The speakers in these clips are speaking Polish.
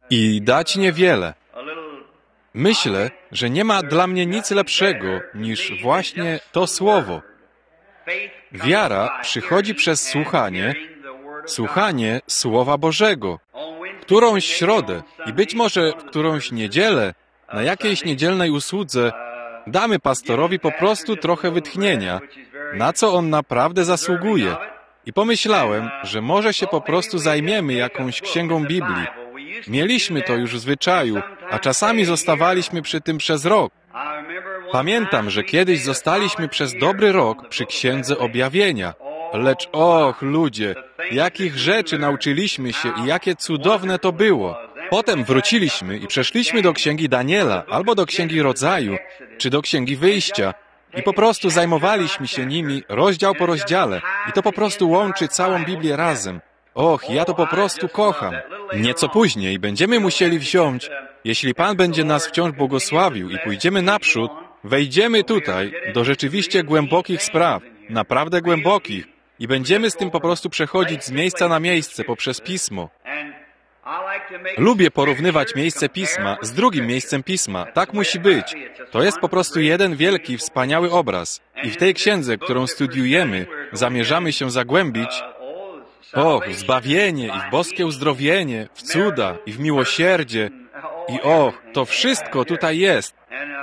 i dać niewiele. Myślę, że nie ma dla mnie nic lepszego niż właśnie to słowo. Wiara przychodzi przez słuchanie Słowa Bożego. Którąś środę i być może w którąś niedzielę, na jakiejś niedzielnej usłudze damy pastorowi po prostu trochę wytchnienia, na co on naprawdę zasługuje. I pomyślałem, że może się po prostu zajmiemy jakąś księgą Biblii. Mieliśmy to już w zwyczaju, a czasami zostawaliśmy przy tym przez rok. Pamiętam, że kiedyś zostaliśmy przez dobry rok przy Księdze Objawienia. Lecz och, ludzie, jakich rzeczy nauczyliśmy się i jakie cudowne to było. Potem wróciliśmy i przeszliśmy do Księgi Daniela, albo do Księgi Rodzaju, czy do Księgi Wyjścia i po prostu zajmowaliśmy się nimi rozdział po rozdziale i to po prostu łączy całą Biblię razem. Och, ja to po prostu kocham. Nieco później będziemy musieli wziąć, jeśli Pan będzie nas wciąż błogosławił i pójdziemy naprzód, wejdziemy tutaj do rzeczywiście głębokich spraw, naprawdę głębokich i będziemy z tym po prostu przechodzić z miejsca na miejsce poprzez Pismo. Lubię porównywać miejsce Pisma z drugim miejscem Pisma. Tak musi być. To jest po prostu jeden wielki, wspaniały obraz. I w tej księdze, którą studiujemy, zamierzamy się zagłębić w zbawienie i w boskie uzdrowienie, w cuda i w miłosierdzie. I to wszystko tutaj jest.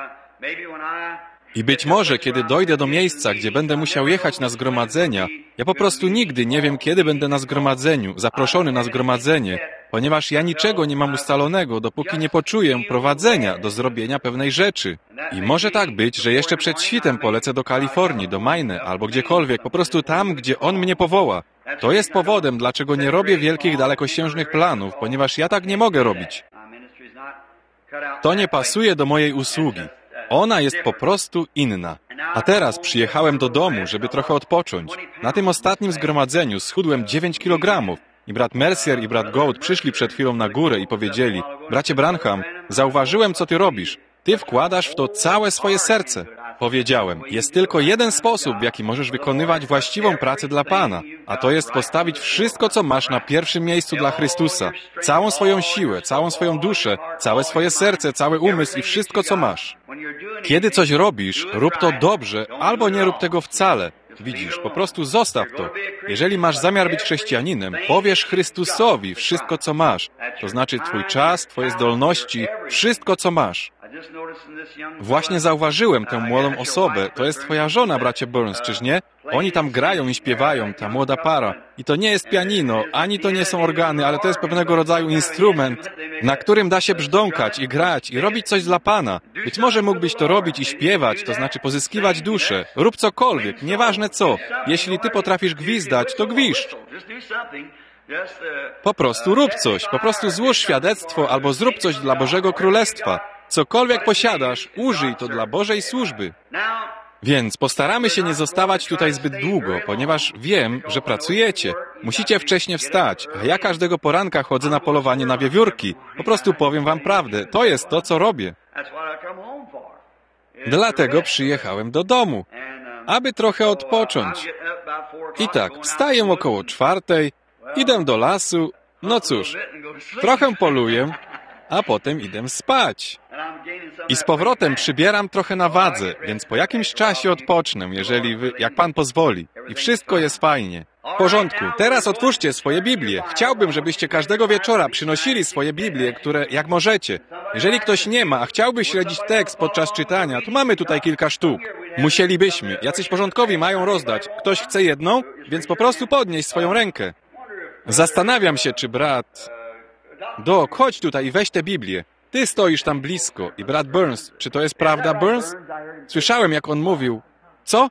I być może, kiedy dojdę do miejsca, gdzie będę musiał jechać na zgromadzenia, ja po prostu nigdy nie wiem, kiedy będę na zgromadzeniu, zaproszony na zgromadzenie, ponieważ ja niczego nie mam ustalonego, dopóki nie poczuję prowadzenia do zrobienia pewnej rzeczy. I może tak być, że jeszcze przed świtem polecę do Kalifornii, do Maine albo gdziekolwiek, po prostu tam, gdzie On mnie powoła. To jest powodem, dlaczego nie robię wielkich, dalekosiężnych planów, ponieważ ja tak nie mogę robić. To nie pasuje do mojej usługi. Ona jest po prostu inna. A teraz przyjechałem do domu, żeby trochę odpocząć. Na tym ostatnim zgromadzeniu schudłem 9 kilogramów. I brat Mercier i brat Gould przyszli przed chwilą na górę i powiedzieli: bracie Branham, zauważyłem, co ty robisz. Ty wkładasz w to całe swoje serce. Powiedziałem, jest tylko jeden sposób, w jaki możesz wykonywać właściwą pracę dla Pana, a to jest postawić wszystko, co masz na pierwszym miejscu dla Chrystusa. Całą swoją siłę, całą swoją duszę, całe swoje serce, cały umysł i wszystko, co masz. Kiedy coś robisz, rób to dobrze, albo nie rób tego wcale. Widzisz, po prostu zostaw to. Jeżeli masz zamiar być chrześcijaninem, powierz Chrystusowi wszystko, co masz. To znaczy twój czas, twoje zdolności, wszystko, co masz. Właśnie zauważyłem tę młodą osobę. To jest twoja żona, bracie Burns, czyż nie? Oni tam grają i śpiewają, ta młoda para. I to nie jest pianino, ani to nie są organy, ale to jest pewnego rodzaju instrument, na którym da się brzdąkać i grać i robić coś dla Pana. Być może mógłbyś to robić i śpiewać, to znaczy pozyskiwać duszę. Rób cokolwiek, nieważne co. Jeśli ty potrafisz gwizdać, to gwizdź. Po prostu rób coś, po prostu złóż świadectwo albo zrób coś dla Bożego Królestwa. Cokolwiek posiadasz, użyj to dla Bożej służby. Więc postaramy się nie zostawać tutaj zbyt długo, ponieważ wiem, że pracujecie. Musicie wcześnie wstać, a ja każdego poranka chodzę na polowanie na wiewiórki. Po prostu powiem wam prawdę, to jest to, co robię. Dlatego przyjechałem do domu, aby trochę odpocząć. I tak, wstaję około 4:00, idę do lasu, no cóż, trochę poluję, a potem idę spać. I z powrotem przybieram trochę na wadze, więc po jakimś czasie odpocznę, jak Pan pozwoli. I wszystko jest fajnie. W porządku, teraz otwórzcie swoje Biblie. Chciałbym, żebyście każdego wieczora przynosili swoje Biblie, które jak możecie. Jeżeli ktoś nie ma, a chciałby śledzić tekst podczas czytania, to mamy tutaj kilka sztuk. Musielibyśmy. Jacyś porządkowi mają rozdać. Ktoś chce jedną? Więc po prostu podnieś swoją rękę. Zastanawiam się, czy brat... Doc, chodź tutaj i weź tę Biblię. Ty stoisz tam blisko. I brat Burns, czy to jest prawda, Burns? Słyszałem, jak on mówił. Co?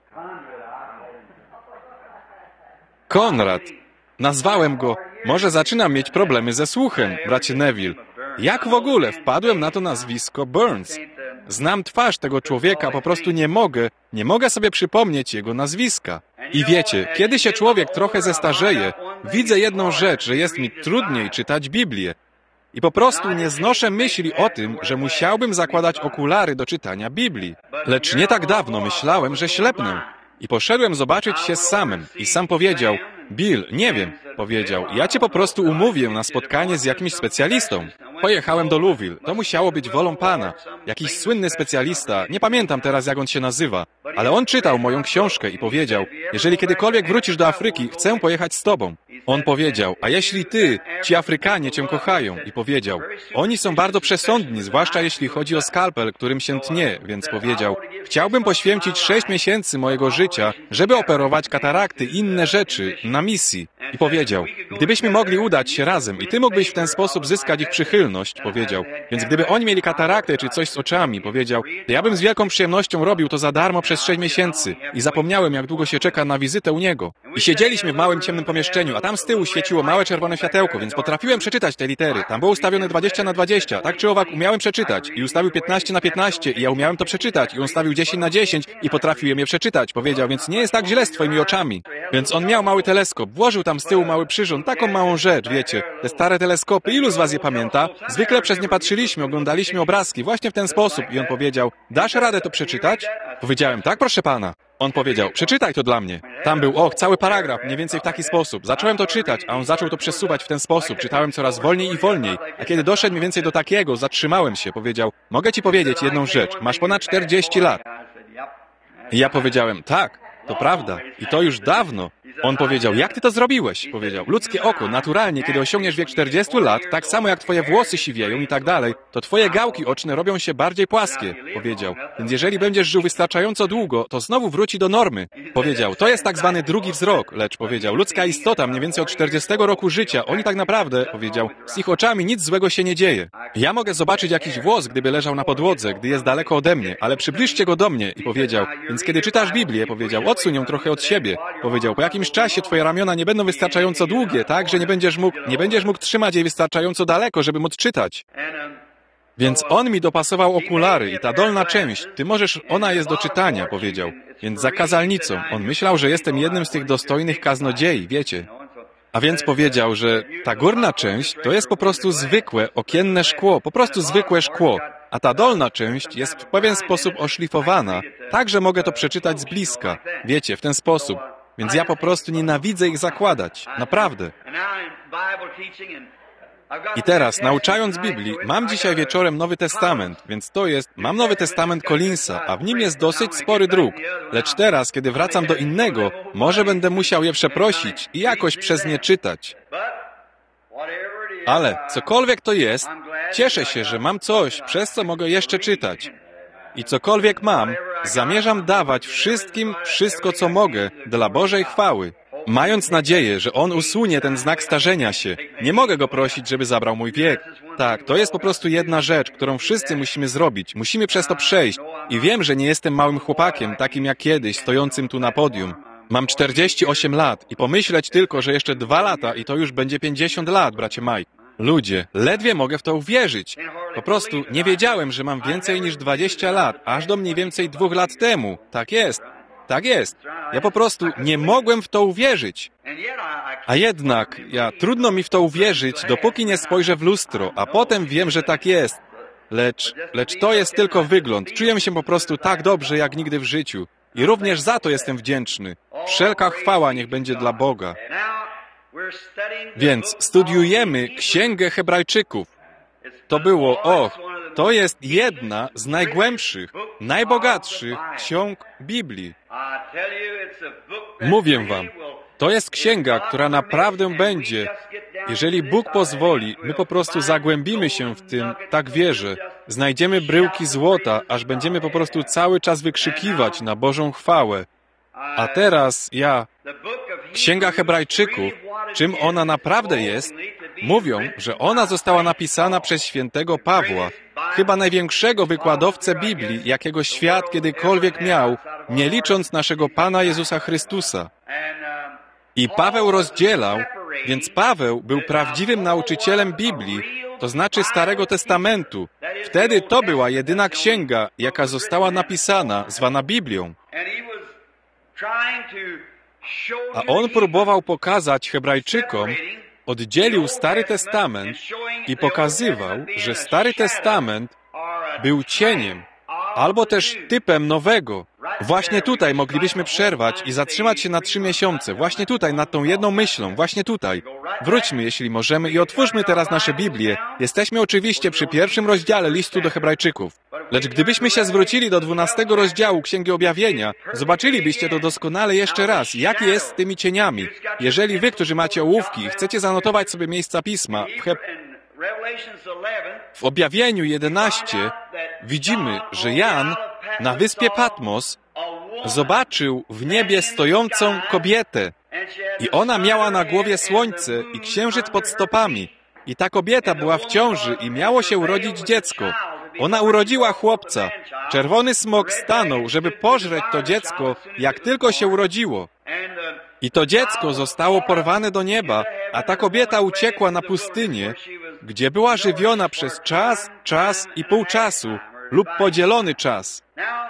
Konrad. Nazwałem go. Może zaczynam mieć problemy ze słuchem, bracie Neville. Jak w ogóle wpadłem na to nazwisko Burns? Znam twarz tego człowieka, po prostu nie mogę sobie przypomnieć jego nazwiska. I wiecie, kiedy się człowiek trochę zestarzeje, widzę jedną rzecz, że jest mi trudniej czytać Biblię. I po prostu nie znoszę myśli o tym, że musiałbym zakładać okulary do czytania Biblii. Lecz nie tak dawno myślałem, że ślepnę. I poszedłem zobaczyć się z samym. I sam powiedział, Bill, nie wiem, powiedział, ja cię po prostu umówię na spotkanie z jakimś specjalistą. Pojechałem do Louisville. To musiało być wolą Pana. Jakiś słynny specjalista, nie pamiętam teraz, jak on się nazywa, ale on czytał moją książkę i powiedział, jeżeli kiedykolwiek wrócisz do Afryki, chcę pojechać z tobą. On powiedział, a jeśli ty, ci Afrykanie cię kochają, i powiedział, oni są bardzo przesądni, zwłaszcza jeśli chodzi o skalpel, którym się tnie, więc powiedział, chciałbym poświęcić 6 miesięcy mojego życia, żeby operować katarakty i inne rzeczy na misji. I powiedział, gdybyśmy mogli udać się razem i ty mógłbyś w ten sposób zyskać ich przychylność, powiedział, więc gdyby oni mieli kataraktę czy coś z oczami, powiedział, to ja bym z wielką przyjemnością robił to za darmo przez 6 miesięcy i zapomniałem, jak długo się czeka na wizytę u niego. I siedzieliśmy w małym ciemnym pomieszczeniu, a tam z tyłu świeciło małe czerwone światełko, więc potrafiłem przeczytać te litery. Tam było ustawione 20/20, tak czy owak umiałem przeczytać i ustawił 15/15 i ja umiałem to przeczytać i on ustawił 10/10 i potrafiłem je przeczytać, powiedział, więc nie jest tak źle z twoimi oczami. Więc on miał mały teleskop, włożył tam z tyłu mały przyrząd, taką małą rzecz, wiecie, te stare teleskopy, ilu z was je pamięta? Zwykle przez nie patrzyliśmy, oglądaliśmy obrazki właśnie w ten sposób i on powiedział, dasz radę to przeczytać? Powiedziałem, tak proszę pana. On powiedział, przeczytaj to dla mnie. Tam był, cały paragraf, mniej więcej w taki sposób. Zacząłem to czytać, a on zaczął to przesuwać w ten sposób. Czytałem coraz wolniej i wolniej. A kiedy doszedł mniej więcej do takiego, zatrzymałem się. Powiedział, mogę ci powiedzieć jedną rzecz. Masz ponad 40 lat. I ja powiedziałem, tak, to prawda. I to już dawno. On powiedział, jak ty to zrobiłeś? Powiedział, ludzkie oko, naturalnie, kiedy osiągniesz wiek 40 lat, tak samo jak twoje włosy siwieją i tak dalej, to twoje gałki oczne robią się bardziej płaskie. Powiedział, więc jeżeli będziesz żył wystarczająco długo, to znowu wróci do normy. Powiedział, to jest tak zwany drugi wzrok, lecz powiedział, ludzka istota mniej więcej od 40 roku życia, oni tak naprawdę, powiedział, z ich oczami nic złego się nie dzieje. Ja mogę zobaczyć jakiś włos, gdyby leżał na podłodze, gdy jest daleko ode mnie, ale przybliżcie go do mnie i powiedział, więc kiedy czytasz Biblię, powiedział, odsuń ją trochę od siebie. Powiedział, po jakimś czasie twoje ramiona nie będą wystarczająco długie, tak, że nie będziesz mógł trzymać jej wystarczająco daleko, żeby móc czytać. Więc on mi dopasował okulary i ta dolna część, ona jest do czytania, powiedział. Więc za kazalnicą. On myślał, że jestem jednym z tych dostojnych kaznodziei, wiecie. A więc powiedział, że ta górna część to jest po prostu zwykłe, okienne szkło, po prostu zwykłe szkło. A ta dolna część jest w pewien sposób oszlifowana, tak, że mogę to przeczytać z bliska. Wiecie, w ten sposób. Więc ja po prostu nienawidzę ich zakładać. Naprawdę. I teraz, nauczając Biblii, mam dzisiaj wieczorem Nowy Testament, więc mam Nowy Testament Collinsa, a w nim jest dosyć spory druk. Lecz teraz, kiedy wracam do innego, może będę musiał je przeprosić i jakoś przez nie czytać. Ale, cokolwiek to jest, cieszę się, że mam coś, przez co mogę jeszcze czytać. I cokolwiek mam, zamierzam dawać wszystkim wszystko, co mogę, dla Bożej chwały, mając nadzieję, że On usunie ten znak starzenia się. Nie mogę Go prosić, żeby zabrał mój wiek. Tak, to jest po prostu jedna rzecz, którą wszyscy musimy zrobić. Musimy przez to przejść. I wiem, że nie jestem małym chłopakiem, takim jak kiedyś, stojącym tu na podium. Mam 48 lat i pomyśleć tylko, że jeszcze 2 lata i to już będzie 50 lat, bracie Mike. Ludzie, ledwie mogę w to uwierzyć. Po prostu nie wiedziałem, że mam więcej niż 20 lat, aż do mniej więcej 2 lat temu. Tak jest. Tak jest. Ja po prostu nie mogłem w to uwierzyć. A jednak, trudno mi w to uwierzyć, dopóki nie spojrzę w lustro, a potem wiem, że tak jest. Lecz to jest tylko wygląd. Czuję się po prostu tak dobrze, jak nigdy w życiu. I również za to jestem wdzięczny. Wszelka chwała niech będzie dla Boga. Więc studiujemy Księgę Hebrajczyków. To jest jedna z najgłębszych, najbogatszych ksiąg Biblii. Mówię wam, to jest księga, która naprawdę będzie, jeżeli Bóg pozwoli, my po prostu zagłębimy się w tym, tak wierzę, znajdziemy bryłki złota, aż będziemy po prostu cały czas wykrzykiwać na Bożą chwałę. A teraz Księga Hebrajczyków, czym ona naprawdę jest, mówią, że ona została napisana przez świętego Pawła, chyba największego wykładowcę Biblii, jakiego świat kiedykolwiek miał, nie licząc naszego Pana Jezusa Chrystusa. I Paweł rozdzielał, więc Paweł był prawdziwym nauczycielem Biblii, to znaczy Starego Testamentu. Wtedy to była jedyna księga, jaka została napisana, zwana Biblią. A on próbował pokazać Hebrajczykom, oddzielił Stary Testament i pokazywał, że Stary Testament był cieniem, albo też typem nowego. Właśnie tutaj moglibyśmy przerwać i zatrzymać się na 3 miesiące. Właśnie tutaj, nad tą jedną myślą. Właśnie tutaj. Wróćmy, jeśli możemy, i otwórzmy teraz nasze Biblię. Jesteśmy oczywiście przy 1. rozdziale listu do Hebrajczyków. Lecz gdybyśmy się zwrócili do 12. rozdziału Księgi Objawienia, zobaczylibyście to doskonale jeszcze raz, jak jest z tymi cieniami. Jeżeli wy, którzy macie ołówki i chcecie zanotować sobie miejsca Pisma, w Objawieniu 11 widzimy, że Jan na wyspie Patmos zobaczył w niebie stojącą kobietę i ona miała na głowie słońce i księżyc pod stopami. I ta kobieta była w ciąży i miało się urodzić dziecko. Ona urodziła chłopca. Czerwony smok stanął, żeby pożreć to dziecko, jak tylko się urodziło. I to dziecko zostało porwane do nieba, a ta kobieta uciekła na pustynię, gdzie była żywiona przez czas i pół czasu lub podzielony czas.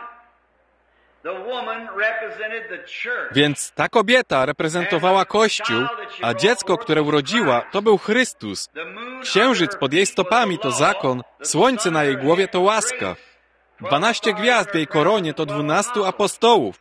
Więc ta kobieta reprezentowała Kościół, a dziecko, które urodziła, to był Chrystus. Księżyc pod jej stopami to zakon, słońce na jej głowie to łaska. 12 gwiazd w jej koronie to 12 apostołów.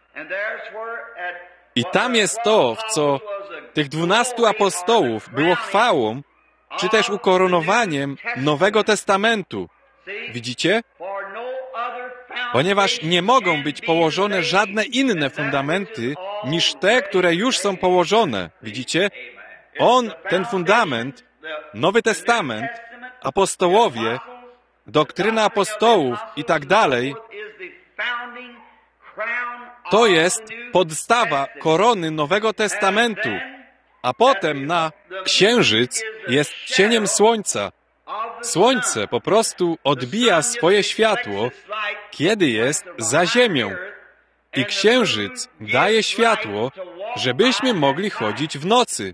I tam jest to, w co tych 12 apostołów było chwałą, czy też ukoronowaniem Nowego Testamentu. Widzicie? Ponieważ nie mogą być położone żadne inne fundamenty niż te, które już są położone. Widzicie? Ten fundament, Nowy Testament, apostołowie, doktryna apostołów i tak dalej, to jest podstawa korony Nowego Testamentu. A potem księżyc jest cieniem słońca. Słońce po prostu odbija swoje światło, kiedy jest za ziemią. I księżyc daje światło, żebyśmy mogli chodzić w nocy.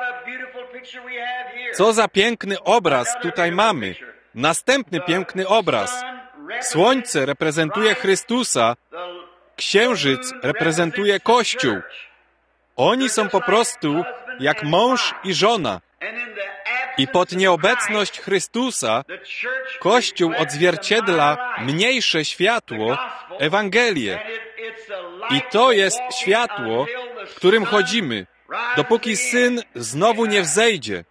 Co za piękny obraz tutaj mamy. Następny piękny obraz. Słońce reprezentuje Chrystusa, księżyc reprezentuje Kościół. Oni są po prostu jak mąż i żona. I pod nieobecność Chrystusa Kościół odzwierciedla mniejsze światło, Ewangelię. I to jest światło, w którym chodzimy, dopóki Syn znowu nie wzejdzie.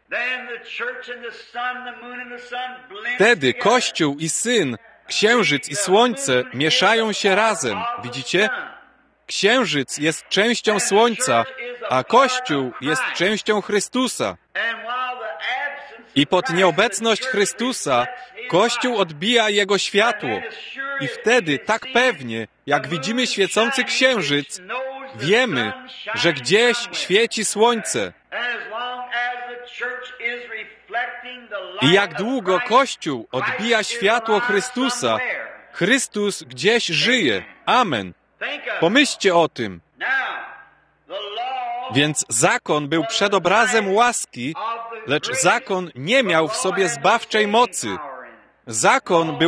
Wtedy Kościół i Syn, Księżyc i Słońce mieszają się razem. Widzicie? Księżyc jest częścią Słońca, a Kościół jest częścią Chrystusa. I pod nieobecność Chrystusa Kościół odbija Jego światło. I wtedy tak pewnie, jak widzimy świecący księżyc, wiemy, że gdzieś świeci słońce. I jak długo Kościół odbija światło Chrystusa, Chrystus gdzieś żyje. Amen. Pomyślcie o tym. Więc zakon był przedobrazem łaski, lecz zakon nie miał w sobie zbawczej mocy. Zakon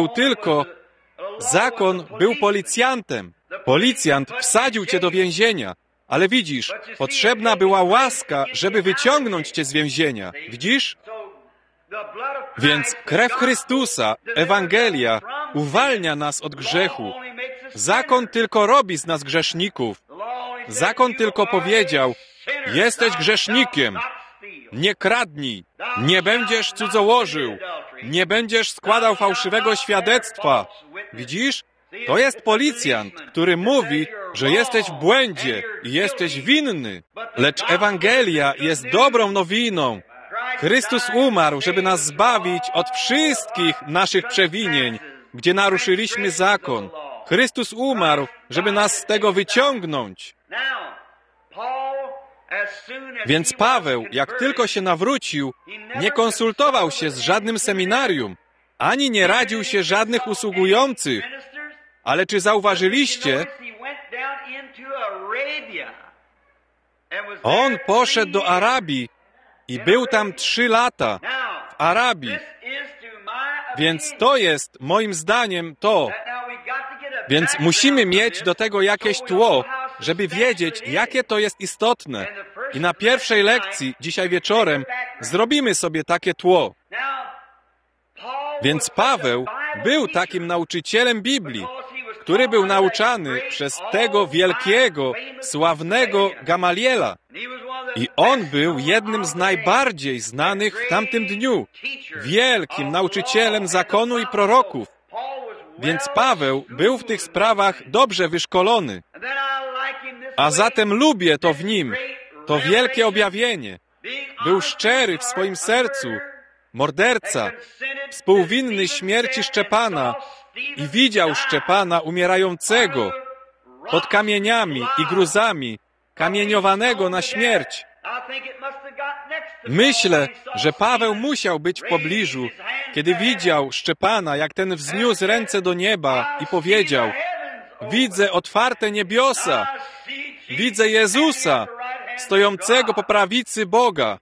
był policjantem. Policjant wsadził cię do więzienia, ale widzisz, potrzebna była łaska, żeby wyciągnąć cię z więzienia. Widzisz? Więc krew Chrystusa, Ewangelia, uwalnia nas od grzechu. Zakon tylko robi z nas grzeszników. Zakon tylko powiedział, jesteś grzesznikiem, nie kradnij, nie będziesz cudzołożył, nie będziesz składał fałszywego świadectwa. Widzisz? To jest policjant, który mówi, że jesteś w błędzie i jesteś winny. Lecz Ewangelia jest dobrą nowiną. Chrystus umarł, żeby nas zbawić od wszystkich naszych przewinień, gdzie naruszyliśmy zakon. Chrystus umarł, żeby nas z tego wyciągnąć. Więc Paweł, jak tylko się nawrócił, nie konsultował się z żadnym seminarium, ani nie radził się żadnych usługujących. Ale czy zauważyliście? On poszedł do Arabii i był tam 3 lata w Arabii. Więc to jest, moim zdaniem, to. Więc musimy mieć do tego jakieś tło, żeby wiedzieć, jakie to jest istotne. I na pierwszej lekcji, dzisiaj wieczorem, zrobimy sobie takie tło. Więc Paweł był takim nauczycielem Biblii, który był nauczany przez tego wielkiego, sławnego Gamaliela. I on był jednym z najbardziej znanych w tamtym dniu, wielkim nauczycielem zakonu i proroków. Więc Paweł był w tych sprawach dobrze wyszkolony. A zatem lubię to w nim, to wielkie objawienie. Był szczery w swoim sercu, morderca, współwinny śmierci Szczepana i widział Szczepana umierającego pod kamieniami i gruzami, kamieniowanego na śmierć. Myślę, że Paweł musiał być w pobliżu, kiedy widział Szczepana, jak ten wzniósł ręce do nieba i powiedział: widzę otwarte niebiosa, widzę Jezusa, stojącego po prawicy Boga.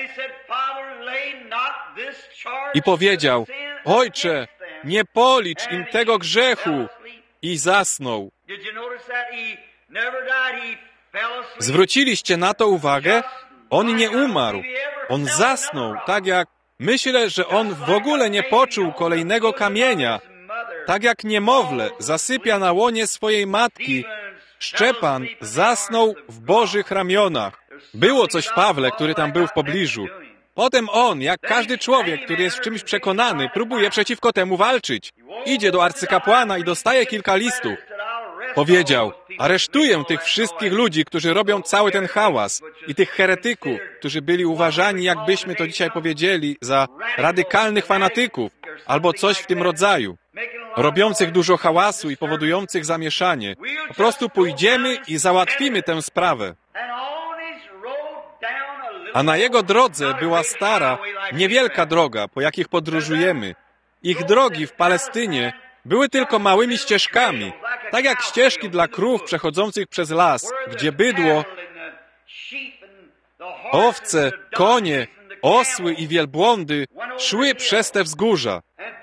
I powiedział: Ojcze, nie policz im tego grzechu. I zasnął. Zwróciliście na to uwagę? On nie umarł. On zasnął, tak jak... Myślę, że on w ogóle nie poczuł kolejnego kamienia. Tak jak niemowlę zasypia na łonie swojej matki, Szczepan zasnął w Bożych ramionach. Było coś w Pawle, który tam był w pobliżu. Potem on, jak każdy człowiek, który jest w czymś przekonany, próbuje przeciwko temu walczyć. Idzie do arcykapłana i dostaje kilka listów. Powiedział: aresztuję tych wszystkich ludzi, którzy robią cały ten hałas i tych heretyków, którzy byli uważani, jakbyśmy to dzisiaj powiedzieli, za radykalnych fanatyków albo coś w tym rodzaju, robiących dużo hałasu i powodujących zamieszanie. Po prostu pójdziemy i załatwimy tę sprawę. A na jego drodze była stara, niewielka droga, po jakich podróżujemy. Ich drogi w Palestynie były tylko małymi ścieżkami, tak jak ścieżki dla krów przechodzących przez las, gdzie bydło, owce, konie, osły i wielbłądy szły przez te wzgórza.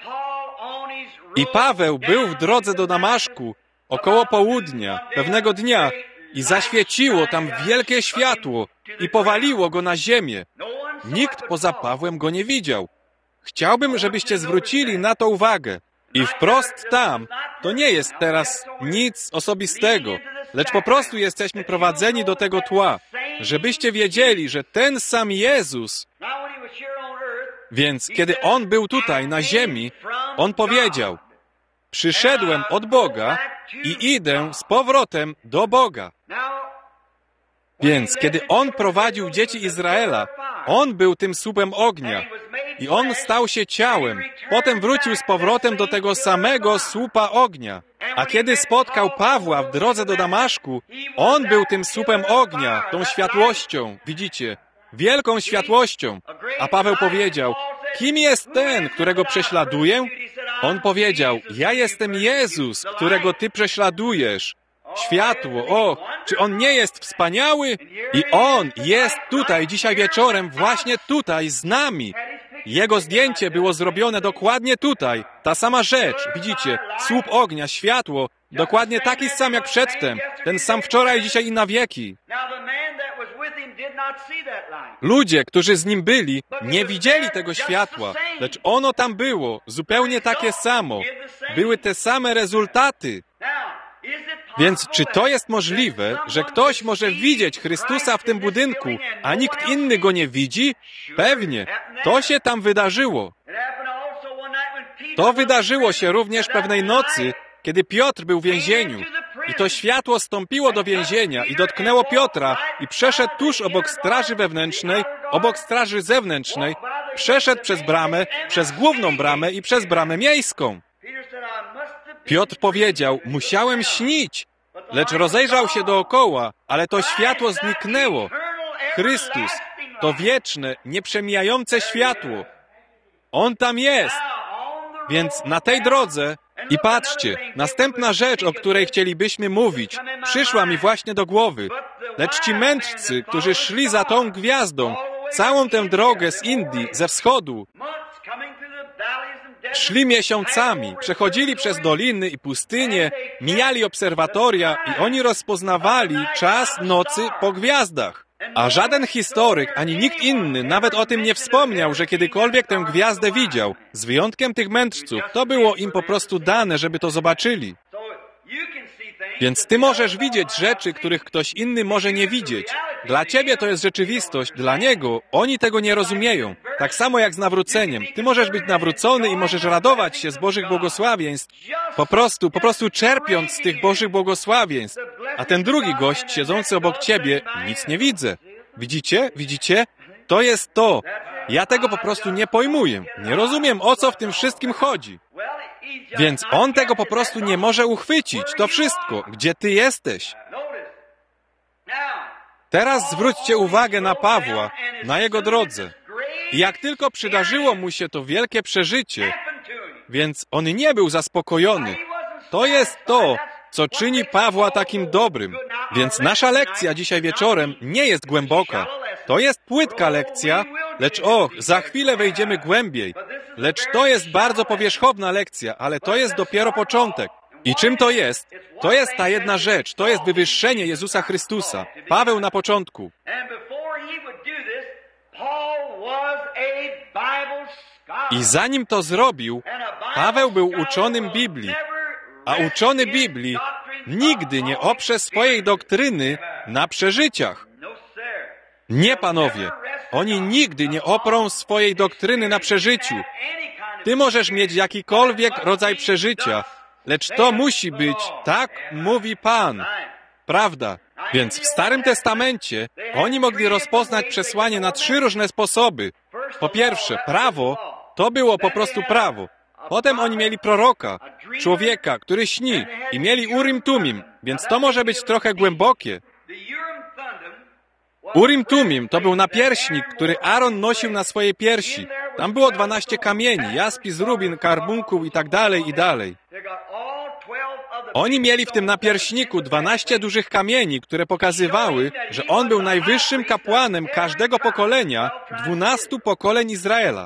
I Paweł był w drodze do Damaszku około południa, pewnego dnia, i zaświeciło tam wielkie światło i powaliło go na ziemię. Nikt poza Pawłem go nie widział. Chciałbym, żebyście zwrócili na to uwagę. I wprost tam, to nie jest teraz nic osobistego, lecz po prostu jesteśmy prowadzeni do tego tła, żebyście wiedzieli, że ten sam Jezus, więc kiedy On był tutaj na ziemi, On powiedział: przyszedłem od Boga i idę z powrotem do Boga. Więc kiedy On prowadził dzieci Izraela, On był tym słupem ognia i On stał się ciałem. Potem wrócił z powrotem do tego samego słupa ognia. A kiedy spotkał Pawła w drodze do Damaszku, On był tym słupem ognia, tą światłością, widzicie, wielką światłością. A Paweł powiedział: kim jest ten, którego prześladuję? On powiedział: ja jestem Jezus, którego ty prześladujesz. Światło, o, czy On nie jest wspaniały? I On jest tutaj dzisiaj wieczorem, właśnie tutaj z nami. Jego zdjęcie było zrobione dokładnie tutaj. Ta sama rzecz, widzicie, słup ognia, światło, dokładnie taki sam jak przedtem. Ten sam wczoraj, dzisiaj i na wieki. Ludzie, którzy z Nim byli, nie widzieli tego światła, lecz ono tam było, zupełnie takie samo. Były te same rezultaty. Więc czy to jest możliwe, że ktoś może widzieć Chrystusa w tym budynku, a nikt inny Go nie widzi? Pewnie. To się tam wydarzyło. To wydarzyło się również pewnej nocy, kiedy Piotr był w więzieniu. I to światło stąpiło do więzienia i dotknęło Piotra i przeszedł tuż obok straży wewnętrznej, obok straży zewnętrznej, przeszedł przez bramę, przez główną bramę i przez bramę miejską. Piotr powiedział: musiałem śnić, lecz rozejrzał się dookoła, ale to światło zniknęło. Chrystus, to wieczne, nieprzemijające światło. On tam jest. Więc na tej drodze, i patrzcie, następna rzecz, o której chcielibyśmy mówić, przyszła mi właśnie do głowy. Lecz ci mędrcy, którzy szli za tą gwiazdą, całą tę drogę z Indii, ze wschodu, szli miesiącami, przechodzili przez doliny i pustynie, mijali obserwatoria i oni rozpoznawali czas nocy po gwiazdach. A żaden historyk, ani nikt inny nawet o tym nie wspomniał, że kiedykolwiek tę gwiazdę widział. Z wyjątkiem tych mędrców, to było im po prostu dane, żeby to zobaczyli. Więc ty możesz widzieć rzeczy, których ktoś inny może nie widzieć. Dla ciebie to jest rzeczywistość, dla niego oni tego nie rozumieją. Tak samo jak z nawróceniem. Ty możesz być nawrócony i możesz radować się z Bożych błogosławieństw, po prostu czerpiąc z tych Bożych błogosławieństw. A ten drugi gość, siedzący obok ciebie, nic nie widzę. Widzicie? Widzicie? To jest to. Ja tego po prostu nie pojmuję. Nie rozumiem, o co w tym wszystkim chodzi. Więc on tego po prostu nie może uchwycić. To wszystko. Gdzie ty jesteś? Teraz zwróćcie uwagę na Pawła, na jego drodze. I jak tylko przydarzyło mu się to wielkie przeżycie, więc on nie był zaspokojony. To jest to, co czyni Pawła takim dobrym. Więc nasza lekcja dzisiaj wieczorem nie jest głęboka. To jest płytka lekcja, lecz za chwilę wejdziemy głębiej. Lecz to jest bardzo powierzchowna lekcja, ale to jest dopiero początek. I czym to jest? To jest ta jedna rzecz, to jest wywyższenie Jezusa Chrystusa. Paweł na początku. I zanim to zrobił, Paweł był uczonym Biblii, a uczony Biblii nigdy nie oprze swojej doktryny na przeżyciach. Nie, panowie, oni nigdy nie oprą swojej doktryny na przeżyciu. Ty możesz mieć jakikolwiek rodzaj przeżycia, lecz to musi być, tak mówi Pan. Prawda? Więc w Starym Testamencie oni mogli rozpoznać przesłanie na 3 różne sposoby. Po pierwsze, prawo to było po prostu prawo. Potem oni mieli proroka, człowieka, który śni i mieli Urim Tumim, więc to może być trochę głębokie. Urim Tumim to był napierśnik, który Aaron nosił na swojej piersi. Tam było 12 kamieni, jaspis, rubin, karbunkuł i tak dalej, i dalej. Oni mieli w tym napierśniku 12 dużych kamieni, które pokazywały, że on był najwyższym kapłanem każdego pokolenia, 12 pokoleń Izraela.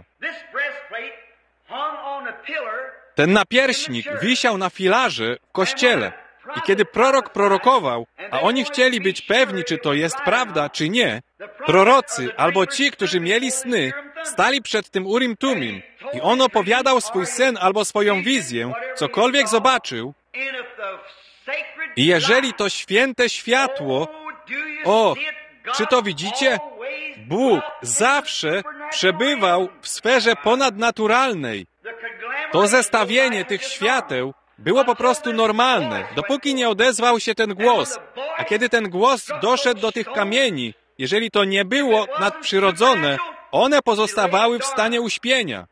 Ten napierśnik wisiał na filarze w kościele. I kiedy prorok prorokował, a oni chcieli być pewni, czy to jest prawda, czy nie, prorocy albo ci, którzy mieli sny, stali przed tym Urim Tumim i on opowiadał swój sen albo swoją wizję, cokolwiek zobaczył. I jeżeli to święte światło, czy to widzicie? Bóg zawsze przebywał w sferze ponadnaturalnej. To zestawienie tych świateł było po prostu normalne, dopóki nie odezwał się ten głos. A kiedy ten głos doszedł do tych kamieni, jeżeli to nie było nadprzyrodzone, one pozostawały w stanie uśpienia.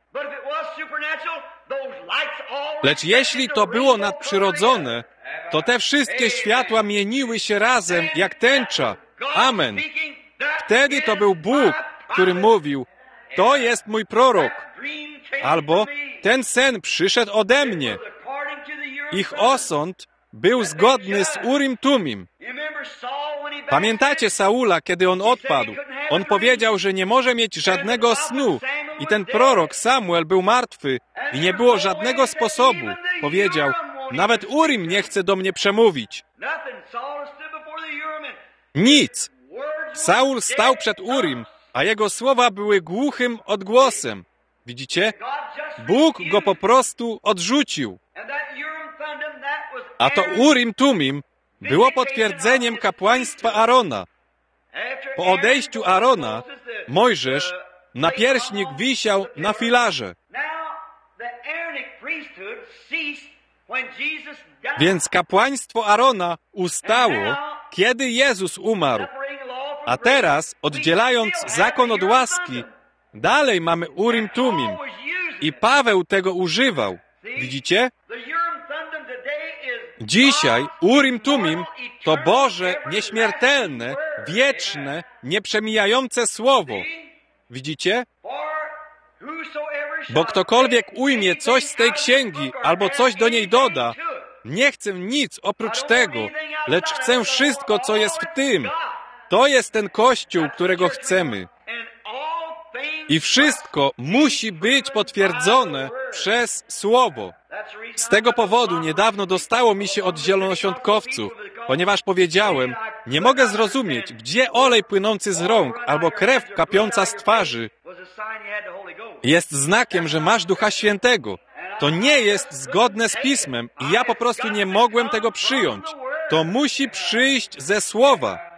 Lecz jeśli to było nadprzyrodzone, to te wszystkie światła mieniły się razem jak tęcza. Amen. Wtedy to był Bóg, który mówił, to jest mój prorok. Albo ten sen przyszedł ode mnie. Ich osąd był zgodny z Urim Tumim. Pamiętacie Saula, kiedy on odpadł? On powiedział, że nie może mieć żadnego snu. I ten prorok Samuel był martwy i nie było żadnego sposobu. Powiedział, nawet Urim nie chce do mnie przemówić. Nic. Saul stał przed Urim, a jego słowa były głuchym odgłosem. Widzicie? Bóg go po prostu odrzucił. A to Urim Tumim było potwierdzeniem kapłaństwa Arona. Po odejściu Arona, Mojżesz, napierśnik wisiał na filarze. Więc kapłaństwo Arona ustało, kiedy Jezus umarł. A teraz, oddzielając zakon od łaski, dalej mamy Urim Tumim. I Paweł tego używał. Widzicie? Dzisiaj Urim Tumim to Boże, nieśmiertelne, wieczne, nieprzemijające Słowo. Widzicie? Bo ktokolwiek ujmie coś z tej księgi albo coś do niej doda, nie chcę nic oprócz tego, lecz chcę wszystko, co jest w tym. To jest ten Kościół, którego chcemy. I wszystko musi być potwierdzone przez Słowo. Z tego powodu niedawno dostało mi się od zielonoświątkowców, ponieważ powiedziałem, nie mogę zrozumieć, gdzie olej płynący z rąk albo krew kapiąca z twarzy jest znakiem, że masz Ducha Świętego. To nie jest zgodne z Pismem i ja po prostu nie mogłem tego przyjąć. To musi przyjść ze Słowa.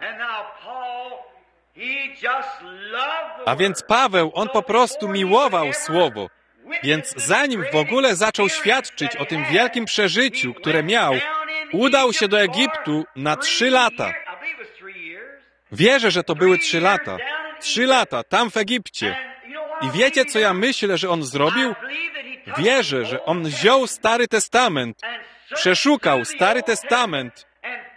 A więc Paweł, on po prostu miłował Słowo. Więc zanim w ogóle zaczął świadczyć o tym wielkim przeżyciu, które miał, udał się do Egiptu na 3 lata. Wierzę, że to były 3 lata. 3 lata tam w Egipcie. I wiecie, co ja myślę, że on zrobił? Wierzę, że on wziął Stary Testament, przeszukał Stary Testament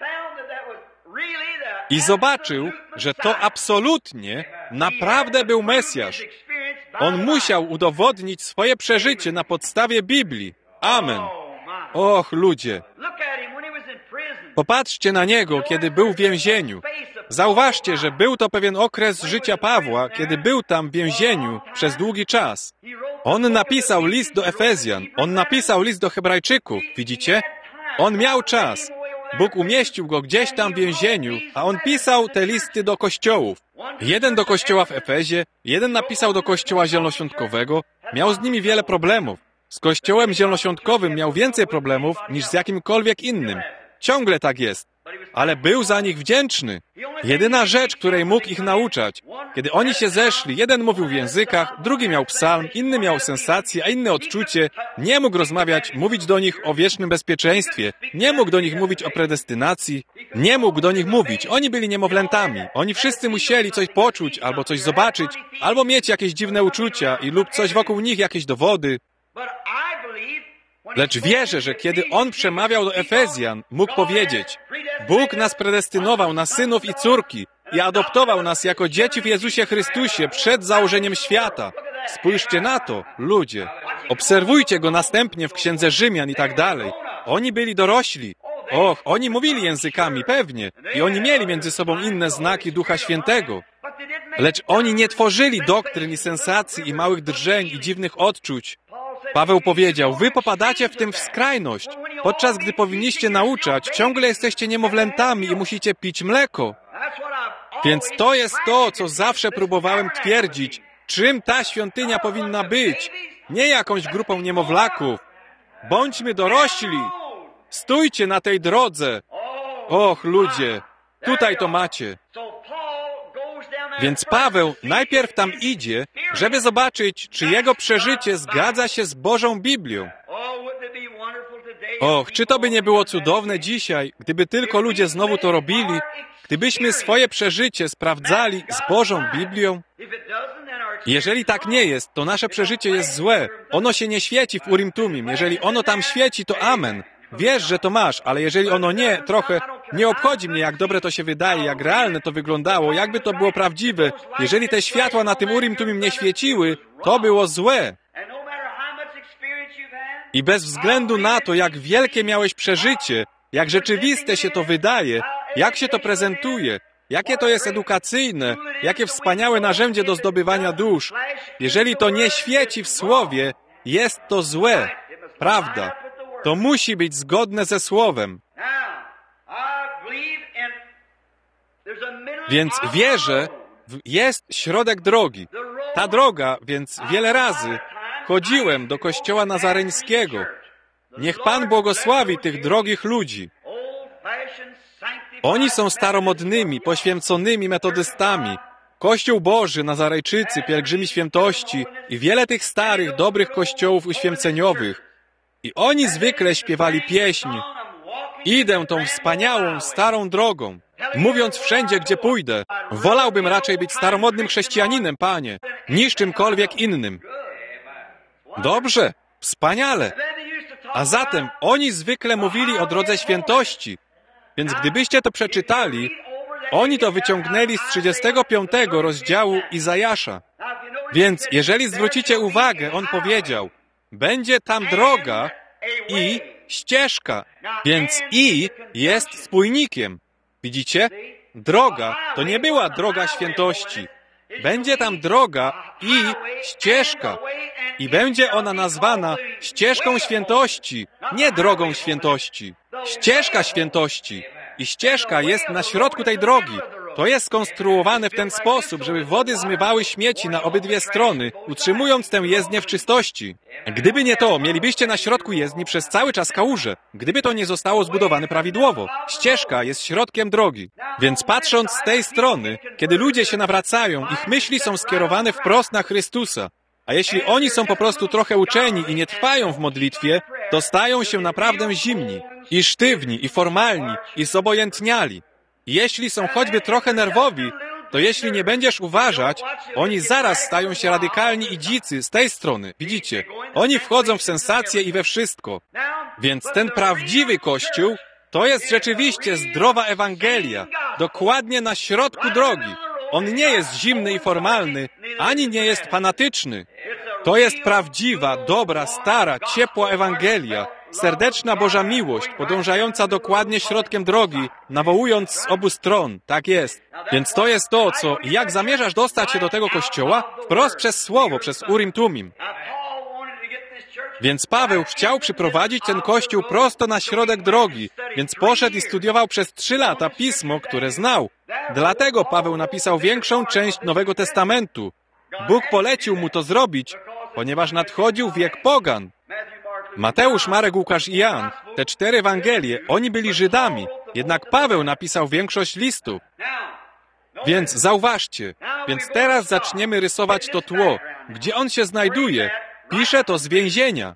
i zobaczył, że to absolutnie, naprawdę był Mesjasz. On musiał udowodnić swoje przeżycie na podstawie Biblii. Amen. Och, ludzie. Popatrzcie na niego, kiedy był w więzieniu. Zauważcie, że był to pewien okres życia Pawła, kiedy był tam w więzieniu przez długi czas. On napisał list do Efezjan, on napisał list do Hebrajczyków, widzicie? On miał czas. Bóg umieścił go gdzieś tam w więzieniu, a on pisał te listy do kościołów. Jeden do kościoła w Efezie, jeden napisał do kościoła zielonoświątkowego. Miał z nimi wiele problemów. Z kościołem zielonoświątkowym miał więcej problemów niż z jakimkolwiek innym. Ciągle tak jest. Ale był za nich wdzięczny. Jedyna rzecz, której mógł ich nauczać, kiedy oni się zeszli, jeden mówił w językach, drugi miał psalm, inny miał sensację, a inny odczucie, nie mógł rozmawiać, mówić do nich o wiecznym bezpieczeństwie, nie mógł do nich mówić o predestynacji, nie mógł do nich mówić. Oni byli niemowlętami. Oni wszyscy musieli coś poczuć, albo coś zobaczyć, albo mieć jakieś dziwne uczucia lub coś wokół nich, jakieś dowody. Lecz wierzę, że kiedy on przemawiał do Efezjan, mógł powiedzieć: Bóg nas predestynował na synów i córki i adoptował nas jako dzieci w Jezusie Chrystusie przed założeniem świata. Spójrzcie na to, ludzie. Obserwujcie go następnie w Księdze Rzymian i tak dalej. Oni byli dorośli. Och, oni mówili językami, pewnie. I oni mieli między sobą inne znaki Ducha Świętego. Lecz oni nie tworzyli doktryn i sensacji i małych drżeń i dziwnych odczuć. Paweł powiedział: wy popadacie w tym w skrajność, podczas gdy powinniście nauczać, ciągle jesteście niemowlętami i musicie pić mleko. Więc to jest to, co zawsze próbowałem twierdzić, czym ta świątynia powinna być, nie jakąś grupą niemowlaków. Bądźmy dorośli, stójcie na tej drodze. Och, ludzie, tutaj to macie. Więc Paweł najpierw tam idzie, żeby zobaczyć, czy jego przeżycie zgadza się z Bożą Biblią. Och, czy to by nie było cudowne dzisiaj, gdyby tylko ludzie znowu to robili, gdybyśmy swoje przeżycie sprawdzali z Bożą Biblią? Jeżeli tak nie jest, to nasze przeżycie jest złe. Ono się nie świeci w Urim Tumim. Jeżeli ono tam świeci, to amen. Wiesz, że to masz, ale jeżeli ono nie, trochę nie obchodzi mnie, jak dobre to się wydaje, jak realne to wyglądało, jakby to było prawdziwe. Jeżeli te światła na tym Urim Tumim nie świeciły, to było złe. I bez względu na to, jak wielkie miałeś przeżycie, jak rzeczywiste się to wydaje, jak się to prezentuje, jakie to jest edukacyjne, jakie wspaniałe narzędzie do zdobywania dusz, jeżeli to nie świeci w Słowie, jest to złe. Prawda. To musi być zgodne ze Słowem. Więc wierzę, jest środek drogi. Ta droga, więc wiele razy chodziłem do kościoła nazareńskiego. Niech Pan błogosławi tych drogich ludzi. Oni są staromodnymi, poświęconymi metodystami. Kościół Boży, Nazarejczycy, Pielgrzymi Świętości i wiele tych starych, dobrych kościołów uświęceniowych. I oni zwykle śpiewali pieśń: idę tą wspaniałą, starą drogą, mówiąc wszędzie, gdzie pójdę. Wolałbym raczej być staromodnym chrześcijaninem, Panie, niż czymkolwiek innym. Dobrze, wspaniale. A zatem oni zwykle mówili o drodze świętości. Więc gdybyście to przeczytali, oni to wyciągnęli z 35 rozdziału Izajasza. Więc jeżeli zwrócicie uwagę, on powiedział: będzie tam droga i ścieżka. Więc i jest spójnikiem. Widzicie? Droga to nie była droga świętości. Będzie tam droga i ścieżka. I będzie ona nazwana ścieżką świętości, nie drogą świętości. Ścieżka świętości. I ścieżka jest na środku tej drogi. To jest skonstruowane w ten sposób, żeby wody zmywały śmieci na obydwie strony, utrzymując tę jezdnię w czystości. Gdyby nie to, mielibyście na środku jezdni przez cały czas kałuże. Gdyby to nie zostało zbudowane prawidłowo. Ścieżka jest środkiem drogi. Więc patrząc z tej strony, kiedy ludzie się nawracają, ich myśli są skierowane wprost na Chrystusa. A jeśli oni są po prostu trochę uczeni i nie trwają w modlitwie, to stają się naprawdę zimni, i sztywni, i formalni, i zobojętniali. Jeśli są choćby trochę nerwowi, to jeśli nie będziesz uważać, oni zaraz stają się radykalni i dzicy z tej strony. Widzicie? Oni wchodzą w sensacje i we wszystko. Więc ten prawdziwy Kościół to jest rzeczywiście zdrowa Ewangelia, dokładnie na środku drogi. On nie jest zimny i formalny, ani nie jest fanatyczny. To jest prawdziwa, dobra, stara, ciepła Ewangelia, serdeczna Boża miłość, podążająca dokładnie środkiem drogi, nawołując z obu stron. Tak jest. Więc to jest to, co, jak zamierzasz dostać się do tego Kościoła? Wprost przez Słowo, przez Urim Tumim. Więc Paweł chciał przyprowadzić ten Kościół prosto na środek drogi, więc poszedł i studiował przez 3 lata Pismo, które znał. Dlatego Paweł napisał większą część Nowego Testamentu. Bóg polecił mu to zrobić, ponieważ nadchodził wiek pogan. Mateusz, Marek, Łukasz i Jan, te 4 Ewangelie, oni byli Żydami, jednak Paweł napisał większość listu. Więc zauważcie, więc teraz zaczniemy rysować to tło. Gdzie on się znajduje? Pisze to z więzienia.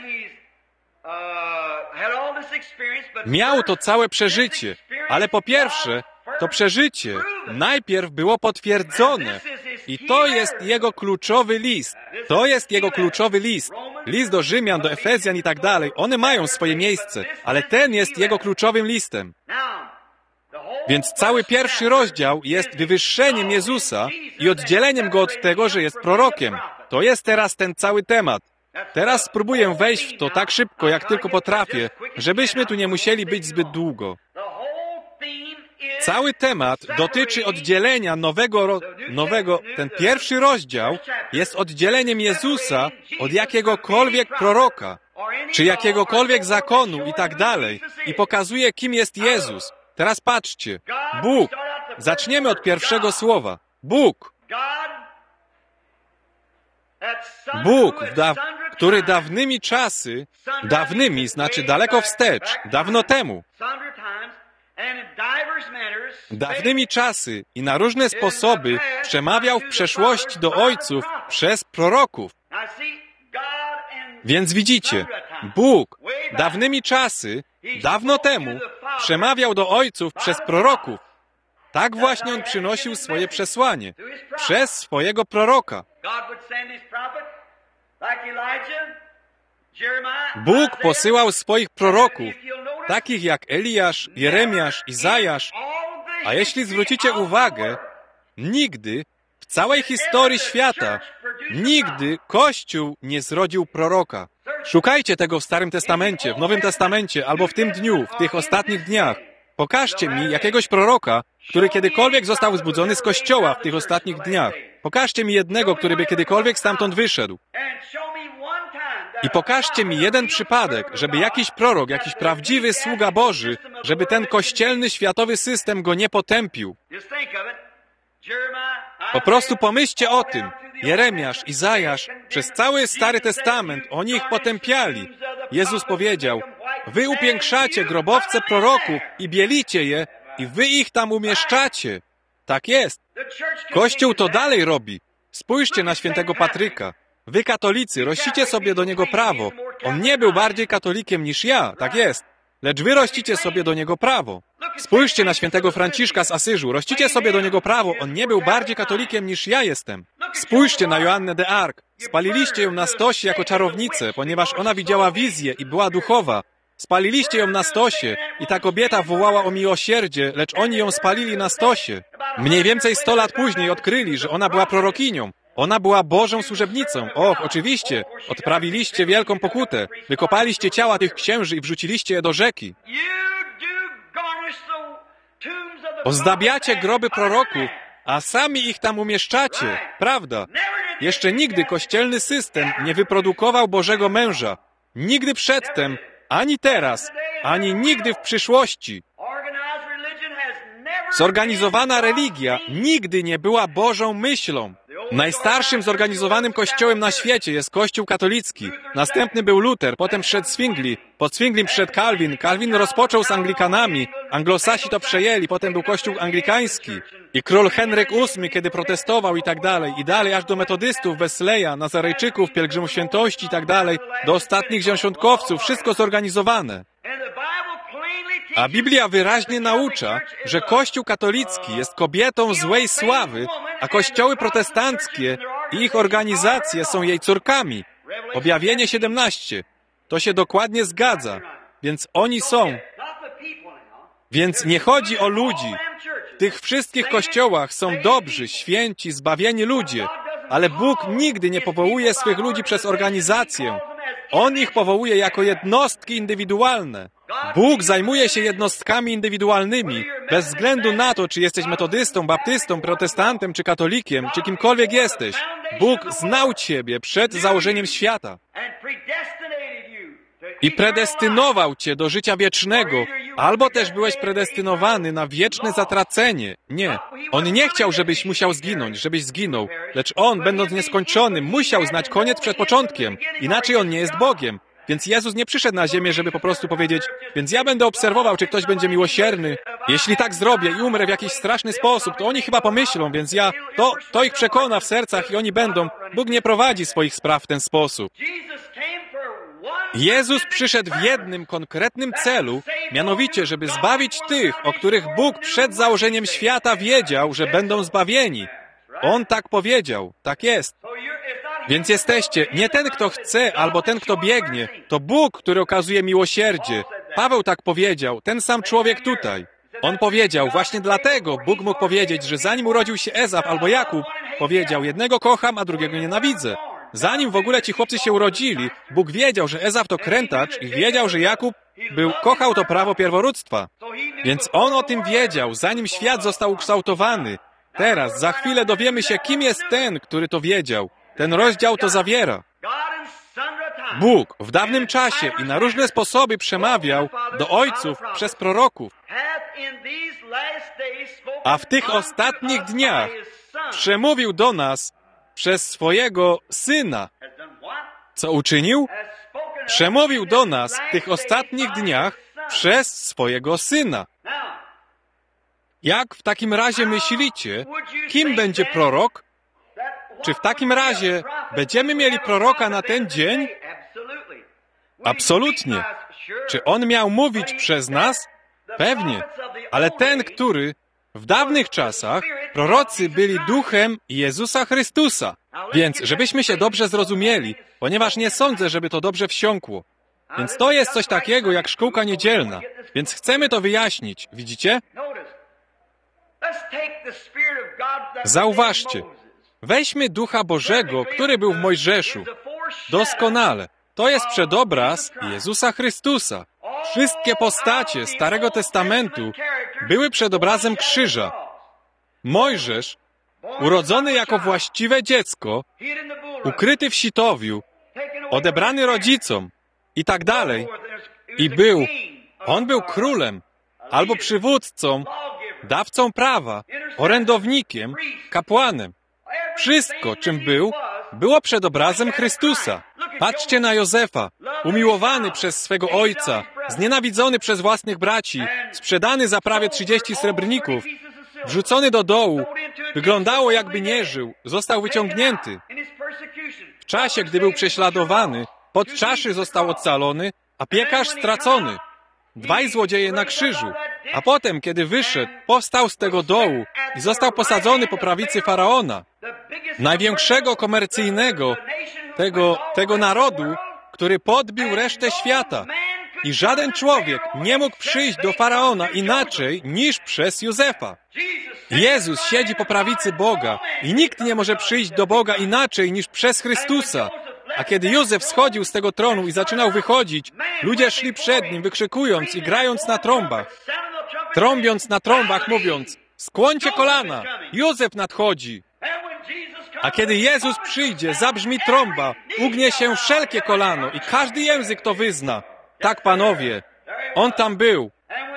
Miał to całe przeżycie, ale po pierwsze, to przeżycie najpierw było potwierdzone. I to jest jego kluczowy list. To jest jego kluczowy list. List do Rzymian, do Efezjan i tak dalej. One mają swoje miejsce, ale ten jest jego kluczowym listem. Więc cały 1. rozdział jest wywyższeniem Jezusa i oddzieleniem Go od tego, że jest prorokiem. To jest teraz ten cały temat. Teraz spróbuję wejść w to tak szybko, jak tylko potrafię, żebyśmy tu nie musieli być zbyt długo. Cały temat dotyczy oddzielenia ten 1. rozdział jest oddzieleniem Jezusa od jakiegokolwiek proroka, czy jakiegokolwiek zakonu i tak dalej, i pokazuje, kim jest Jezus. Teraz patrzcie. Bóg. Zaczniemy od pierwszego słowa. Bóg. Bóg, który dawnymi czasy, dawnymi znaczy daleko wstecz, dawno temu, dawnymi czasy i na różne sposoby przemawiał w przeszłości do ojców przez proroków. Więc widzicie, Bóg dawnymi czasy, dawno temu, przemawiał do ojców przez proroków. Tak właśnie On przynosił swoje przesłanie, przez swojego proroka. Bóg posyłał swoich proroków, takich jak Eliasz, Jeremiasz, Izajasz, a jeśli zwrócicie uwagę, nigdy w całej historii świata, nigdy Kościół nie zrodził proroka. Szukajcie tego w Starym Testamencie, w Nowym Testamencie, albo w tym dniu, w tych ostatnich dniach. Pokażcie mi jakiegoś proroka, który kiedykolwiek został wzbudzony z Kościoła w tych ostatnich dniach. Pokażcie mi jednego, który by kiedykolwiek stamtąd wyszedł. I pokażcie mi jeden przypadek, żeby jakiś prorok, jakiś prawdziwy sługa Boży, żeby ten kościelny, światowy system go nie potępił. Po prostu pomyślcie o tym. Jeremiasz, Izajasz, przez cały Stary Testament oni ich potępiali. Jezus powiedział, wy upiększacie grobowce proroków i bielicie je i wy ich tam umieszczacie. Tak jest. Kościół to dalej robi. Spójrzcie na świętego Patryka. Wy katolicy rościcie sobie do niego prawo. On nie był bardziej katolikiem niż ja, tak jest. Lecz wy rościcie sobie do niego prawo. Spójrzcie na świętego Franciszka z Asyżu. Rościcie sobie do niego prawo. On nie był bardziej katolikiem niż ja jestem. Spójrzcie na Joannę de Arc. Spaliliście ją na stosie jako czarownicę, ponieważ ona widziała wizję i była duchowa. Spaliliście ją na stosie i ta kobieta wołała o miłosierdzie, lecz oni ją spalili na stosie. Mniej więcej 100 lat później odkryli, że ona była prorokinią. Ona była Bożą służebnicą. Och, oczywiście, odprawiliście wielką pokutę. Wykopaliście ciała tych księży i wrzuciliście je do rzeki. Ozdabiacie groby proroków, a sami ich tam umieszczacie. Prawda? Jeszcze nigdy kościelny system nie wyprodukował Bożego męża. Nigdy przedtem, ani teraz, ani nigdy w przyszłości. Zorganizowana religia nigdy nie była Bożą myślą. Najstarszym zorganizowanym kościołem na świecie jest Kościół katolicki. Następny był Luter, potem przyszedł Zwingli. Po Zwinglim przyszedł Calvin. Calvin rozpoczął z Anglikanami. Anglosasi to przejęli, potem był Kościół anglikański. I król Henryk VIII, kiedy protestował i tak dalej. I dalej aż do metodystów, Wesleya, Nazarejczyków, pielgrzymów świętości i tak dalej. Do ostatnich dziesiątkowców. Wszystko zorganizowane. A Biblia wyraźnie naucza, że Kościół katolicki jest kobietą złej sławy, a kościoły protestanckie i ich organizacje są jej córkami. Objawienie 17. To się dokładnie zgadza. Więc oni są. Więc nie chodzi o ludzi. W tych wszystkich kościołach są dobrzy, święci, zbawieni ludzie. Ale Bóg nigdy nie powołuje swych ludzi przez organizację. On ich powołuje jako jednostki indywidualne. Bóg zajmuje się jednostkami indywidualnymi, bez względu na to, czy jesteś metodystą, baptystą, protestantem, czy katolikiem, czy kimkolwiek jesteś. Bóg znał ciebie przed założeniem świata i predestynował cię do życia wiecznego, albo też byłeś predestynowany na wieczne zatracenie. Nie. On nie chciał, żebyś musiał zginąć, żebyś zginął, lecz On, będąc nieskończonym, musiał znać koniec przed początkiem. Inaczej On nie jest Bogiem. Więc Jezus nie przyszedł na ziemię, żeby po prostu powiedzieć, więc ja będę obserwował, czy ktoś będzie miłosierny. Jeśli tak zrobię i umrę w jakiś straszny sposób, to oni chyba pomyślą, więc to ich przekona w sercach i oni będą. Bóg nie prowadzi swoich spraw w ten sposób. Jezus przyszedł w jednym konkretnym celu, mianowicie, żeby zbawić tych, o których Bóg przed założeniem świata wiedział, że będą zbawieni. On tak powiedział, tak jest. Więc jesteście nie ten, kto chce, albo ten, kto biegnie. To Bóg, który okazuje miłosierdzie. Paweł tak powiedział, ten sam człowiek tutaj. On powiedział, właśnie dlatego Bóg mógł powiedzieć, że zanim urodził się Ezaf albo Jakub, powiedział, jednego kocham, a drugiego nienawidzę. Zanim w ogóle ci chłopcy się urodzili, Bóg wiedział, że Ezaf to krętacz i wiedział, że Jakub kochał to prawo pierworództwa. Więc on o tym wiedział, zanim świat został ukształtowany. Teraz, za chwilę dowiemy się, kim jest ten, który to wiedział. Ten rozdział to zawiera. Bóg w dawnym czasie i na różne sposoby przemawiał do ojców przez proroków. A w tych ostatnich dniach przemówił do nas przez swojego Syna. Co uczynił? Przemówił do nas w tych ostatnich dniach przez swojego Syna. Jak w takim razie myślicie, kim będzie prorok? Czy w takim razie będziemy mieli proroka na ten dzień? Absolutnie. Czy on miał mówić przez nas? Pewnie. Ale ten, który w dawnych czasach prorocy byli duchem Jezusa Chrystusa. Więc, żebyśmy się dobrze zrozumieli, ponieważ nie sądzę, żeby to dobrze wsiąkło. Więc to jest coś takiego jak szkółka niedzielna. Więc chcemy to wyjaśnić. Widzicie? Zauważcie. Weźmy Ducha Bożego, który był w Mojżeszu. Doskonale. To jest przedobraz Jezusa Chrystusa. Wszystkie postacie Starego Testamentu były przedobrazem krzyża. Mojżesz, urodzony jako właściwe dziecko, ukryty w sitowiu, odebrany rodzicom i tak dalej. I on był królem, albo przywódcą, dawcą prawa, orędownikiem, kapłanem. Wszystko, czym był, było przedobrazem Chrystusa. Patrzcie na Józefa, umiłowany przez swego ojca, znienawidzony przez własnych braci, sprzedany za prawie 30 srebrników, wrzucony do dołu, wyglądało jakby nie żył, został wyciągnięty. W czasie, gdy był prześladowany, pod czaszy został ocalony, a piekarz stracony. Dwaj złodzieje na krzyżu. A potem, kiedy wyszedł, powstał z tego dołu i został posadzony po prawicy Faraona, największego komercyjnego tego narodu, który podbił resztę świata. I żaden człowiek nie mógł przyjść do Faraona inaczej niż przez Józefa. Jezus siedzi po prawicy Boga i nikt nie może przyjść do Boga inaczej niż przez Chrystusa. A kiedy Józef schodził z tego tronu i zaczynał wychodzić, ludzie szli przed nim, wykrzykując i grając na trąbach, trąbiąc na trąbach, mówiąc, skłońcie kolana, Józef nadchodzi. A kiedy Jezus przyjdzie, zabrzmi trąba, ugnie się wszelkie kolano i każdy język to wyzna. Tak, panowie, On tam był.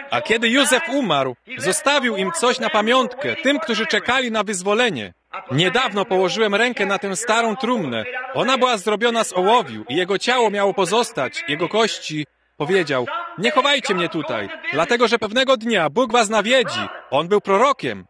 A kiedy Józef umarł, zostawił im coś na pamiątkę, tym, którzy czekali na wyzwolenie. Niedawno położyłem rękę na tę starą trumnę. Ona była zrobiona z ołowiu i jego ciało miało pozostać, jego kości. Powiedział, nie chowajcie mnie tutaj, dlatego że pewnego dnia Bóg was nawiedzi. On był prorokiem.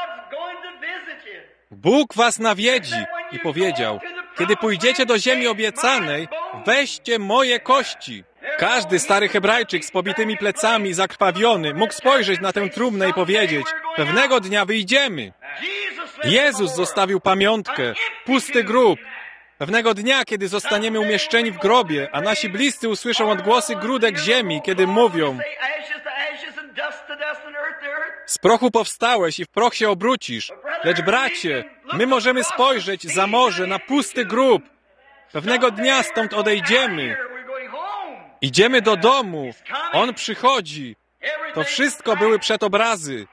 Bóg was nawiedzi i powiedział, kiedy pójdziecie do ziemi obiecanej, weźcie moje kości. Każdy stary Hebrajczyk z pobitymi plecami, zakrwawiony, mógł spojrzeć na tę trumnę i powiedzieć, pewnego dnia wyjdziemy. Jezus zostawił pamiątkę, pusty grób. Pewnego dnia, kiedy zostaniemy umieszczeni w grobie, a nasi bliscy usłyszą odgłosy grudek ziemi, kiedy mówią, z prochu powstałeś i w proch się obrócisz. Lecz bracie, my możemy spojrzeć za morze na pusty grób. Pewnego dnia stąd odejdziemy. Idziemy do domu. On przychodzi. To wszystko były przedobrazy.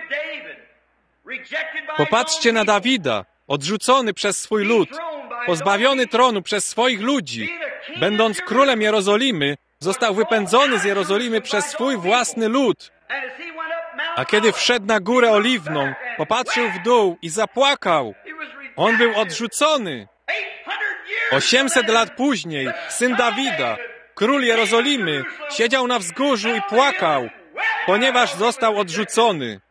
Popatrzcie na Dawida, odrzucony przez swój lud, pozbawiony tronu przez swoich ludzi. Będąc królem Jerozolimy, został wypędzony z Jerozolimy przez swój własny lud. A kiedy wszedł na górę oliwną, popatrzył w dół i zapłakał. On był odrzucony. 800 lat później, syn Dawida, król Jerozolimy, siedział na wzgórzu i płakał, ponieważ został odrzucony.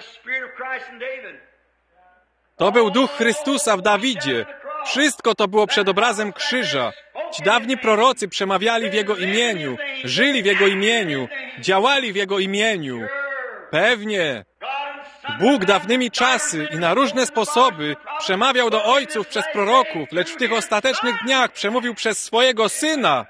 To był duch Chrystusa w Dawidzie. Wszystko to było przedobrazem krzyża. Ci dawni prorocy przemawiali w Jego imieniu, żyli w Jego imieniu, działali w Jego imieniu. Pewnie. Bóg dawnymi czasy i na różne sposoby przemawiał do ojców przez proroków, lecz w tych ostatecznych dniach przemówił przez swojego Syna.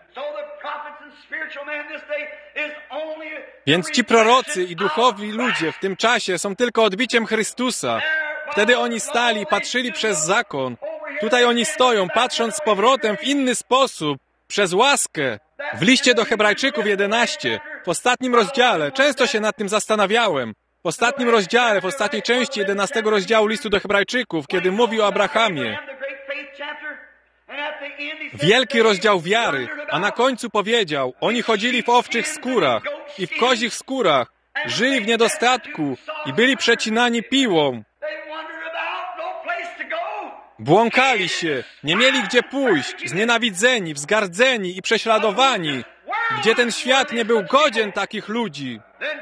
Więc ci prorocy i duchowi ludzie w tym czasie są tylko odbiciem Chrystusa. Wtedy oni stali i patrzyli przez zakon. Tutaj oni stoją, patrząc z powrotem w inny sposób, przez łaskę. W liście do Hebrajczyków 11, w ostatnim rozdziale, często się nad tym zastanawiałem, w ostatnim rozdziale, w ostatniej części 11 rozdziału listu do Hebrajczyków, kiedy mówi o Abrahamie. Wielki rozdział wiary, a na końcu powiedział, oni chodzili w owczych skórach i w kozich skórach, żyli w niedostatku i byli przecinani piłą. Błąkali się, nie mieli gdzie pójść, znienawidzeni, wzgardzeni i prześladowani, gdzie ten świat nie był godzien takich ludzi.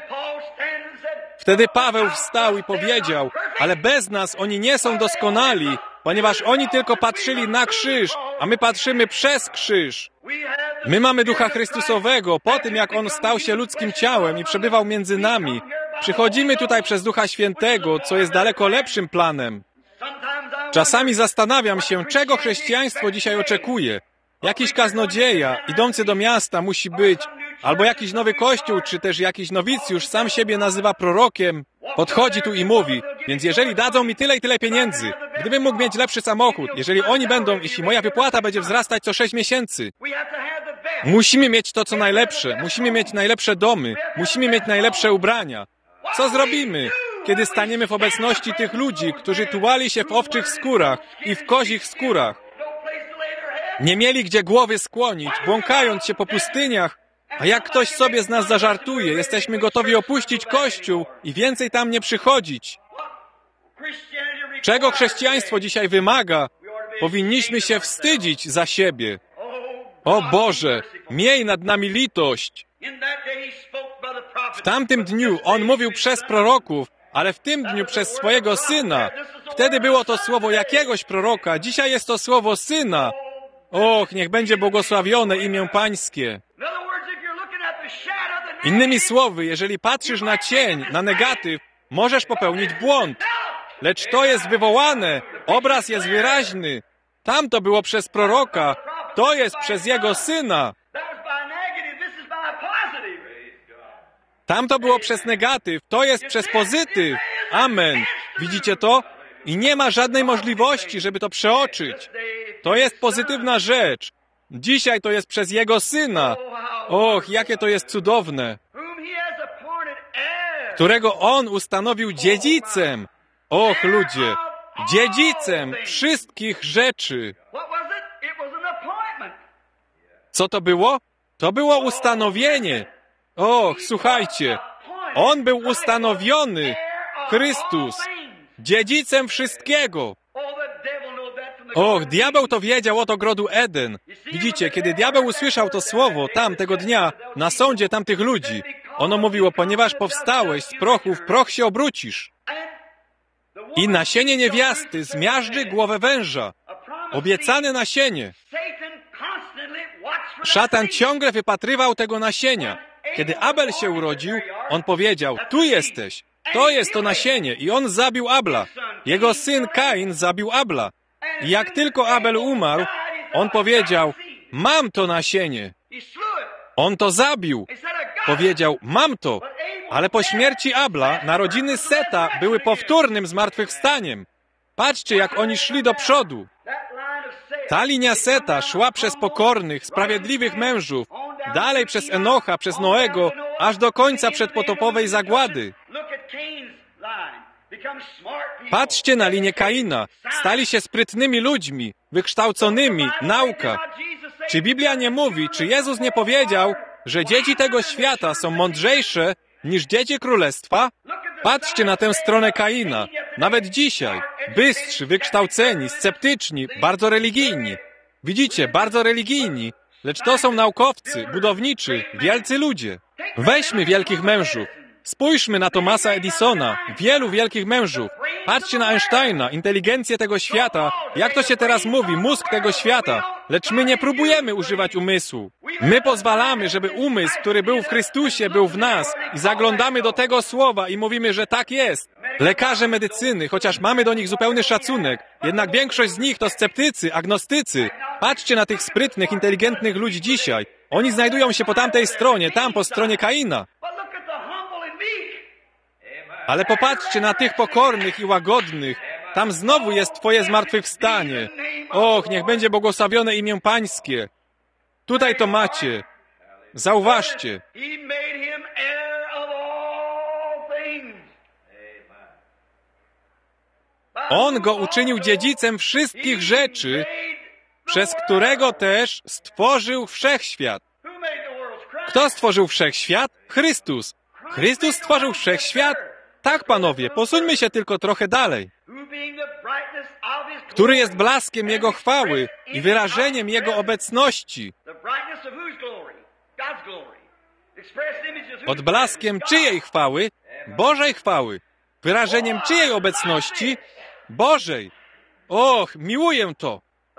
Wtedy Paweł wstał i powiedział, ale bez nas oni nie są doskonali, ponieważ oni tylko patrzyli na krzyż, a my patrzymy przez krzyż. My mamy Ducha Chrystusowego po tym, jak On stał się ludzkim ciałem i przebywał między nami. Przychodzimy tutaj przez Ducha Świętego, co jest daleko lepszym planem. Czasami zastanawiam się, czego chrześcijaństwo dzisiaj oczekuje. Jakiś kaznodzieja, idący do miasta musi być, albo jakiś nowy kościół, czy też jakiś nowicjusz sam siebie nazywa prorokiem, podchodzi tu i mówi, więc jeżeli dadzą mi tyle i tyle pieniędzy, gdybym mógł mieć lepszy samochód, jeżeli oni będą, jeśli moja wypłata będzie wzrastać co 6 miesięcy, musimy mieć to, co najlepsze, musimy mieć najlepsze domy, musimy mieć najlepsze ubrania. Co zrobimy, kiedy staniemy w obecności tych ludzi, którzy tułali się w owczych skórach i w kozich skórach? Nie mieli gdzie głowy skłonić, błąkając się po pustyniach, a jak ktoś sobie z nas zażartuje, jesteśmy gotowi opuścić Kościół i więcej tam nie przychodzić. Czego chrześcijaństwo dzisiaj wymaga? Powinniśmy się wstydzić za siebie. O Boże, miej nad nami litość. W tamtym dniu On mówił przez proroków, ale w tym dniu przez swojego Syna. Wtedy było to słowo jakiegoś proroka, dzisiaj jest to słowo Syna. Och, niech będzie błogosławione imię Pańskie. Innymi słowy, jeżeli patrzysz na cień, na negatyw, możesz popełnić błąd. Lecz to jest wywołane, obraz jest wyraźny. Tamto było przez proroka, to jest przez Jego Syna. Tamto było przez negatyw, to jest przez pozytyw. Amen. Widzicie to? I nie ma żadnej możliwości, żeby to przeoczyć. To jest pozytywna rzecz. Dzisiaj to jest przez Jego Syna. Och, jakie to jest cudowne. Którego On ustanowił dziedzicem. Och, ludzie, dziedzicem wszystkich rzeczy. Co to było? To było ustanowienie. Och, słuchajcie, On był ustanowiony, Chrystus, dziedzicem wszystkiego. Och, diabeł to wiedział od ogrodu Eden. Widzicie, kiedy diabeł usłyszał to słowo tego dnia, na sądzie tamtych ludzi, ono mówiło, ponieważ powstałeś z prochu, w proch się obrócisz. I nasienie niewiasty zmiażdży głowę węża. Obiecane nasienie. Szatan ciągle wypatrywał tego nasienia. Kiedy Abel się urodził, on powiedział, tu jesteś, to jest to nasienie. I on zabił Abla. Jego syn Kain zabił Abla. I jak tylko Abel umarł, on powiedział, mam to nasienie. On to zabił. Powiedział, mam to. Ale po śmierci Abla narodziny Seta były powtórnym zmartwychwstaniem. Patrzcie, jak oni szli do przodu. Ta linia Seta szła przez pokornych, sprawiedliwych mężów, dalej przez Enocha, przez Noego, aż do końca przedpotopowej zagłady. Patrzcie na linię Kaina. Stali się sprytnymi ludźmi, wykształconymi, nauka. Czy Biblia nie mówi, czy Jezus nie powiedział, że dzieci tego świata są mądrzejsze niż dzieci królestwa? Patrzcie na tę stronę Kaina. Nawet dzisiaj. Bystrzy, wykształceni, sceptyczni, bardzo religijni. Widzicie, bardzo religijni, lecz to są naukowcy, budowniczy, wielcy ludzie. Weźmy wielkich mężów. Spójrzmy na Thomasa Edisona, wielu wielkich mężów. Patrzcie na Einsteina, inteligencję tego świata, jak to się teraz mówi, mózg tego świata. Lecz my nie próbujemy używać umysłu. My pozwalamy, żeby umysł, który był w Chrystusie, był w nas i zaglądamy do tego słowa i mówimy, że tak jest. Lekarze medycyny, chociaż mamy do nich zupełny szacunek, jednak większość z nich to sceptycy, agnostycy. Patrzcie na tych sprytnych, inteligentnych ludzi dzisiaj. Oni znajdują się po tamtej stronie, tam po stronie Kaina. Ale popatrzcie na tych pokornych i łagodnych. Tam znowu jest Twoje zmartwychwstanie. Och, niech będzie błogosławione imię Pańskie. Tutaj to macie. Zauważcie. On go uczynił dziedzicem wszystkich rzeczy, przez którego też stworzył wszechświat. Kto stworzył wszechświat? Chrystus. Chrystus stworzył wszechświat? Tak, panowie, posuńmy się tylko trochę dalej. Który jest blaskiem Jego chwały i wyrażeniem Jego obecności. Odblaskiem czyjej chwały? Bożej chwały. Wyrażeniem czyjej obecności? Bożej. Och, miłuję to.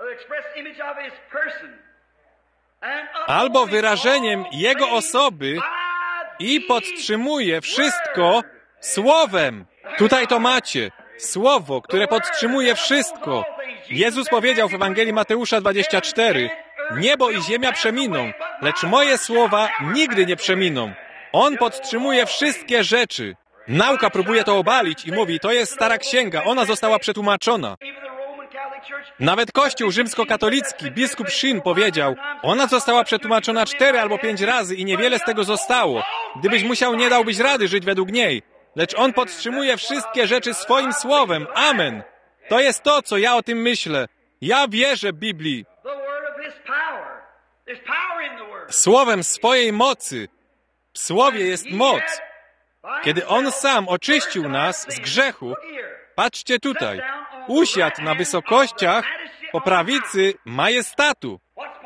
Albo wyrażeniem Jego osoby i podtrzymuje wszystko Słowem. Tutaj to macie. Słowo, które podtrzymuje wszystko. Jezus powiedział w Ewangelii Mateusza 24, niebo i ziemia przeminą, lecz moje słowa nigdy nie przeminą. On podtrzymuje wszystkie rzeczy. Nauka próbuje to obalić i mówi, to jest stara księga, ona została przetłumaczona. Nawet Kościół rzymskokatolicki, biskup Shin powiedział, ona została przetłumaczona 4 albo 5 razy i niewiele z tego zostało. Gdybyś musiał, nie dałbyś rady żyć według niej. Lecz On podtrzymuje wszystkie rzeczy swoim słowem. Amen. To jest to, co ja o tym myślę. Ja wierzę Biblii. Słowem swojej mocy. W Słowie jest moc. Kiedy On sam oczyścił nas z grzechu, patrzcie tutaj, usiadł na wysokościach po prawicy majestatu.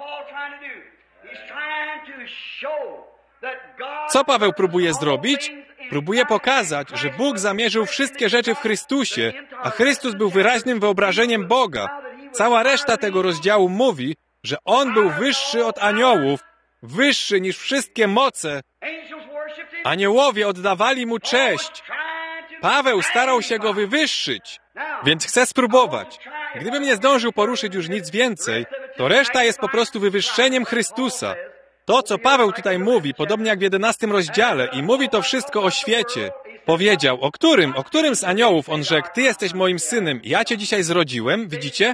Co Paweł próbuje zrobić? Próbuje pokazać, że Bóg zamierzył wszystkie rzeczy w Chrystusie, a Chrystus był wyraźnym wyobrażeniem Boga. Cała reszta tego rozdziału mówi, że On był wyższy od aniołów, wyższy niż wszystkie moce. Aniołowie oddawali Mu cześć. Paweł starał się Go wywyższyć, więc chcę spróbować. Gdybym nie zdążył poruszyć już nic więcej, to reszta jest po prostu wywyższeniem Chrystusa. To, co Paweł tutaj mówi, podobnie jak w 11 rozdziale, i mówi to wszystko o świecie. Powiedział, o którym z aniołów on rzekł, Ty jesteś moim synem, ja Cię dzisiaj zrodziłem, widzicie?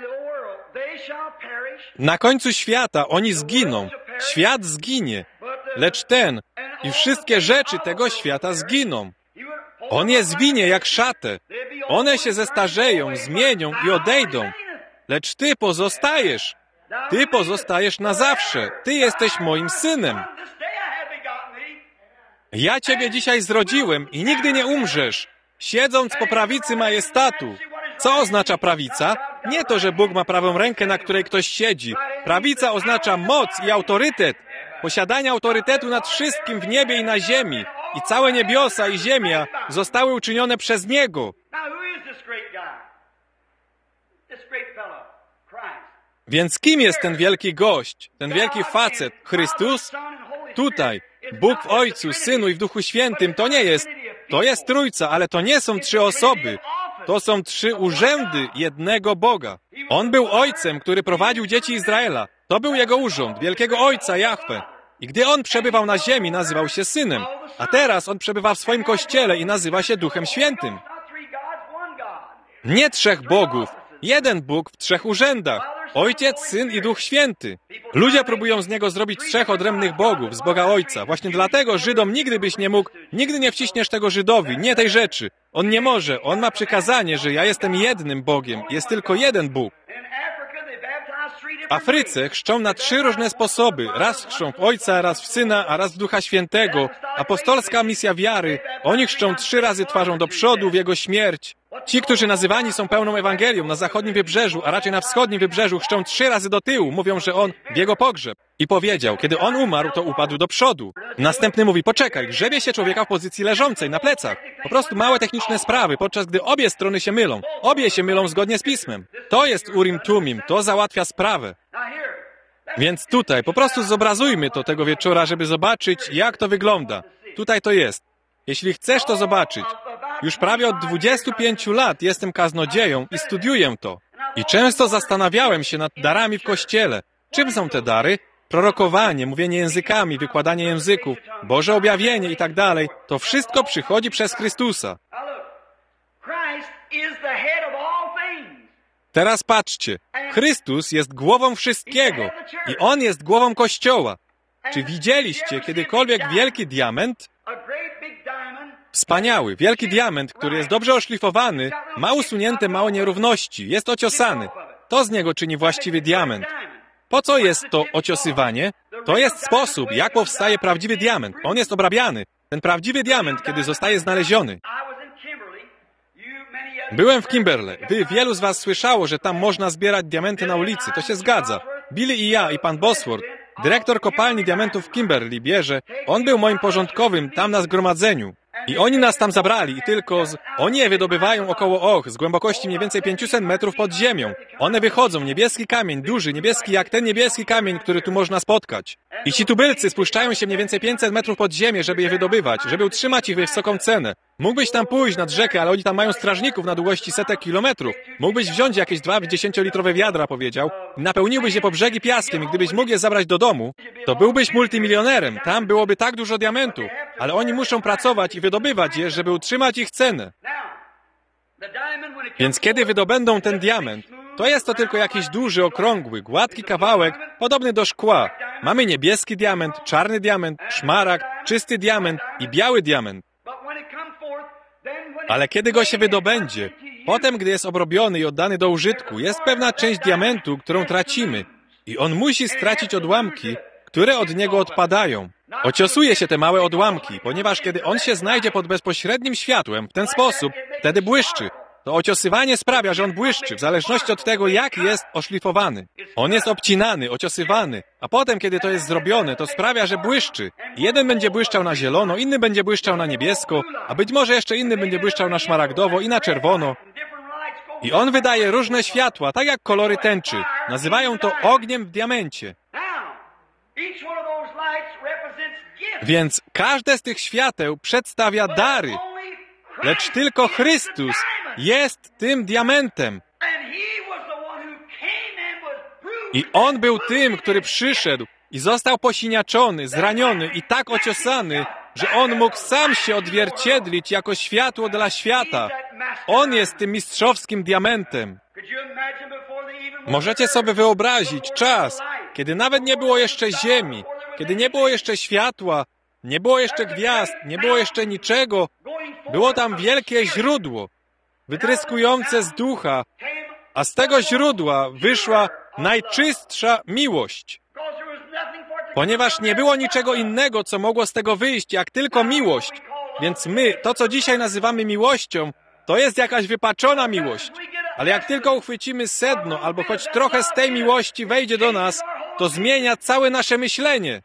Na końcu świata oni zginą, świat zginie, lecz ten i wszystkie rzeczy tego świata zginą. On je zwinie jak szatę. One się zestarzeją, zmienią i odejdą, lecz Ty pozostajesz. Ty pozostajesz na zawsze. Ty jesteś moim synem. Ja Ciebie dzisiaj zrodziłem i nigdy nie umrzesz, siedząc po prawicy majestatu. Co oznacza prawica? Nie to, że Bóg ma prawą rękę, na której ktoś siedzi. Prawica oznacza moc i autorytet. Posiadanie autorytetu nad wszystkim w niebie i na ziemi. I całe niebiosa i ziemia zostały uczynione przez Niego. Więc kim jest ten wielki gość, ten wielki facet? Chrystus? Tutaj. Bóg w Ojcu, Synu i w Duchu Świętym to nie jest. To jest Trójca, ale to nie są trzy osoby. To są trzy urzędy jednego Boga. On był Ojcem, który prowadził dzieci Izraela. To był Jego urząd, Wielkiego Ojca Jahwe. I gdy On przebywał na ziemi, nazywał się Synem. A teraz On przebywa w swoim Kościele i nazywa się Duchem Świętym. Nie trzech Bogów. Jeden Bóg w trzech urzędach. Ojciec, Syn i Duch Święty. Ludzie próbują z Niego zrobić trzech odrębnych bogów, z Boga Ojca. Właśnie dlatego Żydom nigdy byś nie mógł, nigdy nie wciśniesz tego Żydowi, nie tej rzeczy. On nie może. On ma przykazanie, że ja jestem jednym Bogiem. Jest tylko jeden Bóg. W Afryce chrzczą na trzy różne sposoby. Raz chrzczą w Ojca, raz w Syna, a raz w Ducha Świętego. Apostolska misja wiary. Oni chrzczą 3 razy twarzą do przodu w Jego śmierć. Ci, którzy nazywani są pełną Ewangelią na zachodnim wybrzeżu, a raczej na wschodnim wybrzeżu, chrzczą 3 razy do tyłu. Mówią, że On w Jego pogrzeb. I powiedział, kiedy On umarł, to upadł do przodu. Następny mówi, poczekaj, grzebie się człowieka w pozycji leżącej, na plecach. Po prostu małe techniczne sprawy, podczas gdy obie strony się mylą. Obie się mylą zgodnie z Pismem. To jest Urim Tumim, to załatwia sprawę. Więc tutaj, po prostu zobrazujmy to tego wieczora, żeby zobaczyć, jak to wygląda. Tutaj to jest. Jeśli chcesz to zobaczyć, już prawie od 25 lat jestem kaznodzieją i studiuję to. I często zastanawiałem się nad darami w Kościele. Czym są te dary? Prorokowanie, mówienie językami, wykładanie języków, Boże objawienie i tak dalej. To wszystko przychodzi przez Chrystusa. Teraz patrzcie. Chrystus jest głową wszystkiego i On jest głową Kościoła. Czy widzieliście kiedykolwiek wielki diament? Wspaniały, wielki diament, który jest dobrze oszlifowany, ma usunięte małe nierówności, jest ociosany. To z niego czyni właściwy diament. Po co jest to ociosywanie? To jest sposób, jak powstaje prawdziwy diament. On jest obrabiany. Ten prawdziwy diament, kiedy zostaje znaleziony. Byłem w Kimberley. Wielu z was słyszało, że tam można zbierać diamenty na ulicy. To się zgadza. Billy i ja, i pan Bosworth, dyrektor kopalni diamentów w Kimberley, bierze. On był moim porządkowym tam na zgromadzeniu. I oni nas tam zabrali i tylko oni je wydobywają około z głębokości mniej więcej 500 metrów pod ziemią. One wychodzą, niebieski kamień, duży, niebieski jak ten niebieski kamień, który tu można spotkać. I ci tubylcy spuszczają się mniej więcej 500 metrów pod ziemię, żeby je wydobywać, żeby utrzymać ich wysoką cenę. Mógłbyś tam pójść nad rzekę, ale oni tam mają strażników na długości setek kilometrów. Mógłbyś wziąć jakieś 2 10-litrowe wiadra, powiedział, i napełniłbyś je po brzegi piaskiem i gdybyś mógł je zabrać do domu, to byłbyś multimilionerem. Tam byłoby tak dużo diamentów, ale oni muszą pracować i wydobywać je, żeby utrzymać ich cenę. Więc kiedy wydobędą ten diament, to jest to tylko jakiś duży, okrągły, gładki kawałek, podobny do szkła. Mamy niebieski diament, czarny diament, szmaragd, czysty diament i biały diament. Ale kiedy go się wydobędzie, potem, gdy jest obrobiony i oddany do użytku, jest pewna część diamentu, którą tracimy. I on musi stracić odłamki, które od niego odpadają. Ociosuje się te małe odłamki, ponieważ kiedy on się znajdzie pod bezpośrednim światłem, w ten sposób, wtedy błyszczy. To ociosywanie sprawia, że on błyszczy, w zależności od tego, jak jest oszlifowany. On jest obcinany, ociosywany, a potem, kiedy to jest zrobione, to sprawia, że błyszczy. Jeden będzie błyszczał na zielono, inny będzie błyszczał na niebiesko, a być może jeszcze inny będzie błyszczał na szmaragdowo i na czerwono. I on wydaje różne światła, tak jak kolory tęczy. Nazywają to ogniem w diamencie. Więc każde z tych świateł przedstawia dary. Lecz tylko Chrystus jest tym diamentem. I On był tym, który przyszedł i został posiniaczony, zraniony i tak ociosany, że On mógł sam się odzwierciedlić jako światło dla świata. On jest tym mistrzowskim diamentem. Możecie sobie wyobrazić czas, kiedy nawet nie było jeszcze ziemi, kiedy nie było jeszcze światła, nie było jeszcze gwiazd, nie było jeszcze niczego. Było tam wielkie źródło, wytryskujące z ducha, a z tego źródła wyszła najczystsza miłość. ponieważ nie było niczego innego, co mogło z tego wyjść, jak tylko miłość. Więc my, to co dzisiaj nazywamy miłością, to jest jakaś wypaczona miłość. Ale jak tylko uchwycimy sedno, albo choć trochę z tej miłości wejdzie do nas, to zmienia całe nasze myślenie.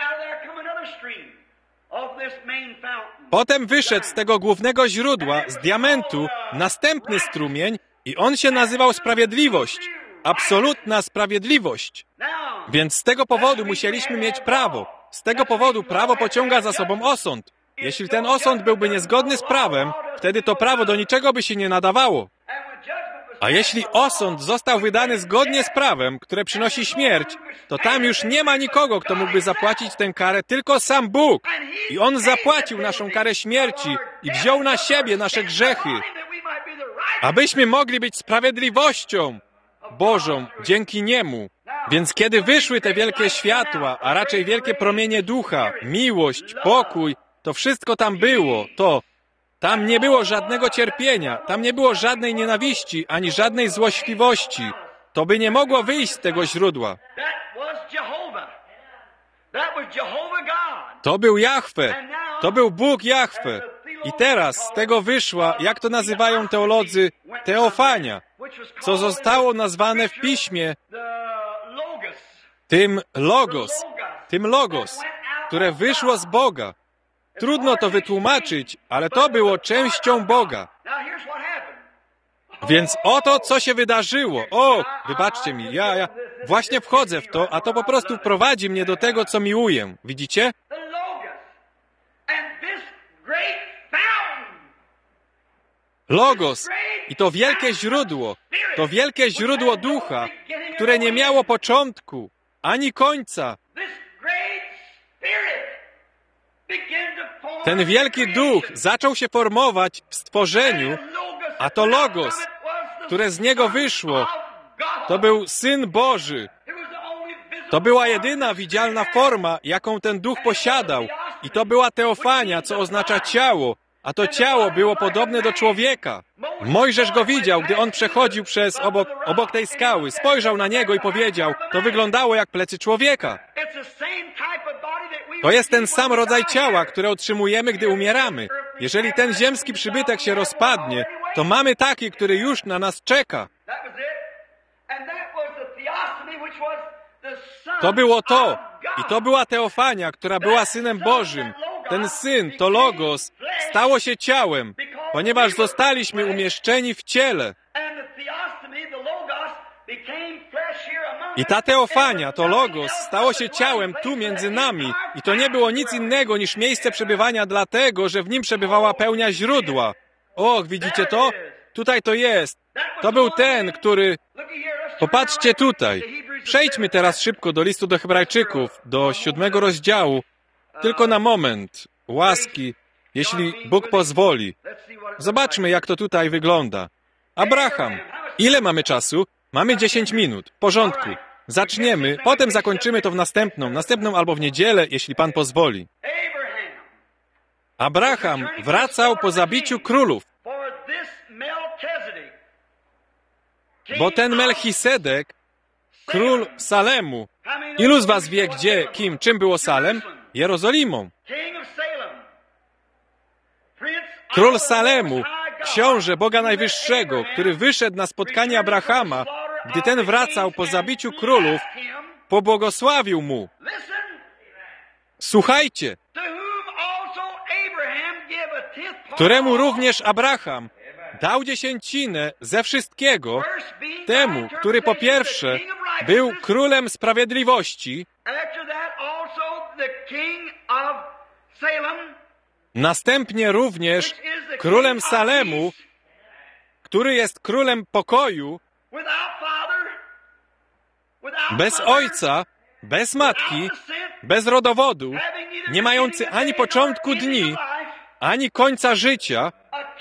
Potem wyszedł z tego głównego źródła, z diamentu, następny strumień i on się nazywał Sprawiedliwość. Absolutna sprawiedliwość. Więc z tego powodu musieliśmy mieć prawo. Z tego powodu prawo pociąga za sobą osąd. Jeśli ten osąd byłby niezgodny z prawem, wtedy to prawo do niczego by się nie nadawało. A jeśli osąd został wydany zgodnie z prawem, które przynosi śmierć, to tam już nie ma nikogo, kto mógłby zapłacić tę karę, tylko sam Bóg. I On zapłacił naszą karę śmierci i wziął na siebie nasze grzechy, abyśmy mogli być sprawiedliwością Bożą dzięki Niemu. Więc kiedy wyszły te wielkie światła, a raczej wielkie promienie ducha, miłość, pokój, to wszystko tam było, tam nie było żadnego cierpienia, tam nie było żadnej nienawiści, ani żadnej złośliwości. To by nie mogło wyjść z tego źródła. To był Jahwe, to był Bóg Jahwe. I teraz z tego wyszła, jak to nazywają teolodzy, teofania, co zostało nazwane w Piśmie tym logos, które wyszło z Boga. Trudno to wytłumaczyć, ale to było częścią Boga. Więc oto, co się wydarzyło. Wybaczcie mi, ja właśnie wchodzę w to, a to po prostu prowadzi mnie do tego, co miłuję. Widzicie? Logos i to wielkie źródło ducha, które nie miało początku, ani końca. Ten wielki duch zaczął się formować w stworzeniu, a to Logos, które z niego wyszło, to był Syn Boży. To była jedyna widzialna forma, jaką ten duch posiadał. I to była teofania, co oznacza ciało, a to ciało było podobne do człowieka. Mojżesz go widział, gdy on przechodził obok tej skały. Spojrzał na niego i powiedział, to wyglądało jak plecy człowieka. To jest ten sam rodzaj ciała, które otrzymujemy, gdy umieramy. Jeżeli ten ziemski przybytek się rozpadnie, to mamy taki, który już na nas czeka. To było to. I to była teofania, która była Synem Bożym. Ten Syn, to Logos, stało się ciałem, ponieważ zostaliśmy umieszczeni w ciele. I ta teofania, to Logos, stało się ciałem tu między nami. I to nie było nic innego niż miejsce przebywania dlatego, że w nim przebywała pełnia źródła. Widzicie to? Tutaj to jest. To był ten, który... Popatrzcie tutaj. Przejdźmy teraz szybko do listu do Hebrajczyków, do 7 rozdziału. Tylko na moment. Łaski, jeśli Bóg pozwoli. Zobaczmy, jak to tutaj wygląda. Abraham. Ile mamy czasu? Mamy 10 minut. W porządku. Zaczniemy, potem zakończymy to w następną albo w niedzielę, jeśli Pan pozwoli. Abraham wracał po zabiciu królów, bo ten Melchisedek, król Salemu, ilu z was wie, czym było Salem? Jerozolimą. Król Salemu, książę Boga Najwyższego, który wyszedł na spotkanie Abrahama, gdy ten wracał po zabiciu królów, pobłogosławił mu. Słuchajcie, któremu również Abraham dał dziesięcinę ze wszystkiego, temu, który po pierwsze był królem sprawiedliwości, następnie również królem Salemu, który jest królem pokoju, bez ojca, bez matki, bez rodowodu, nie mający ani początku dni, ani końca życia.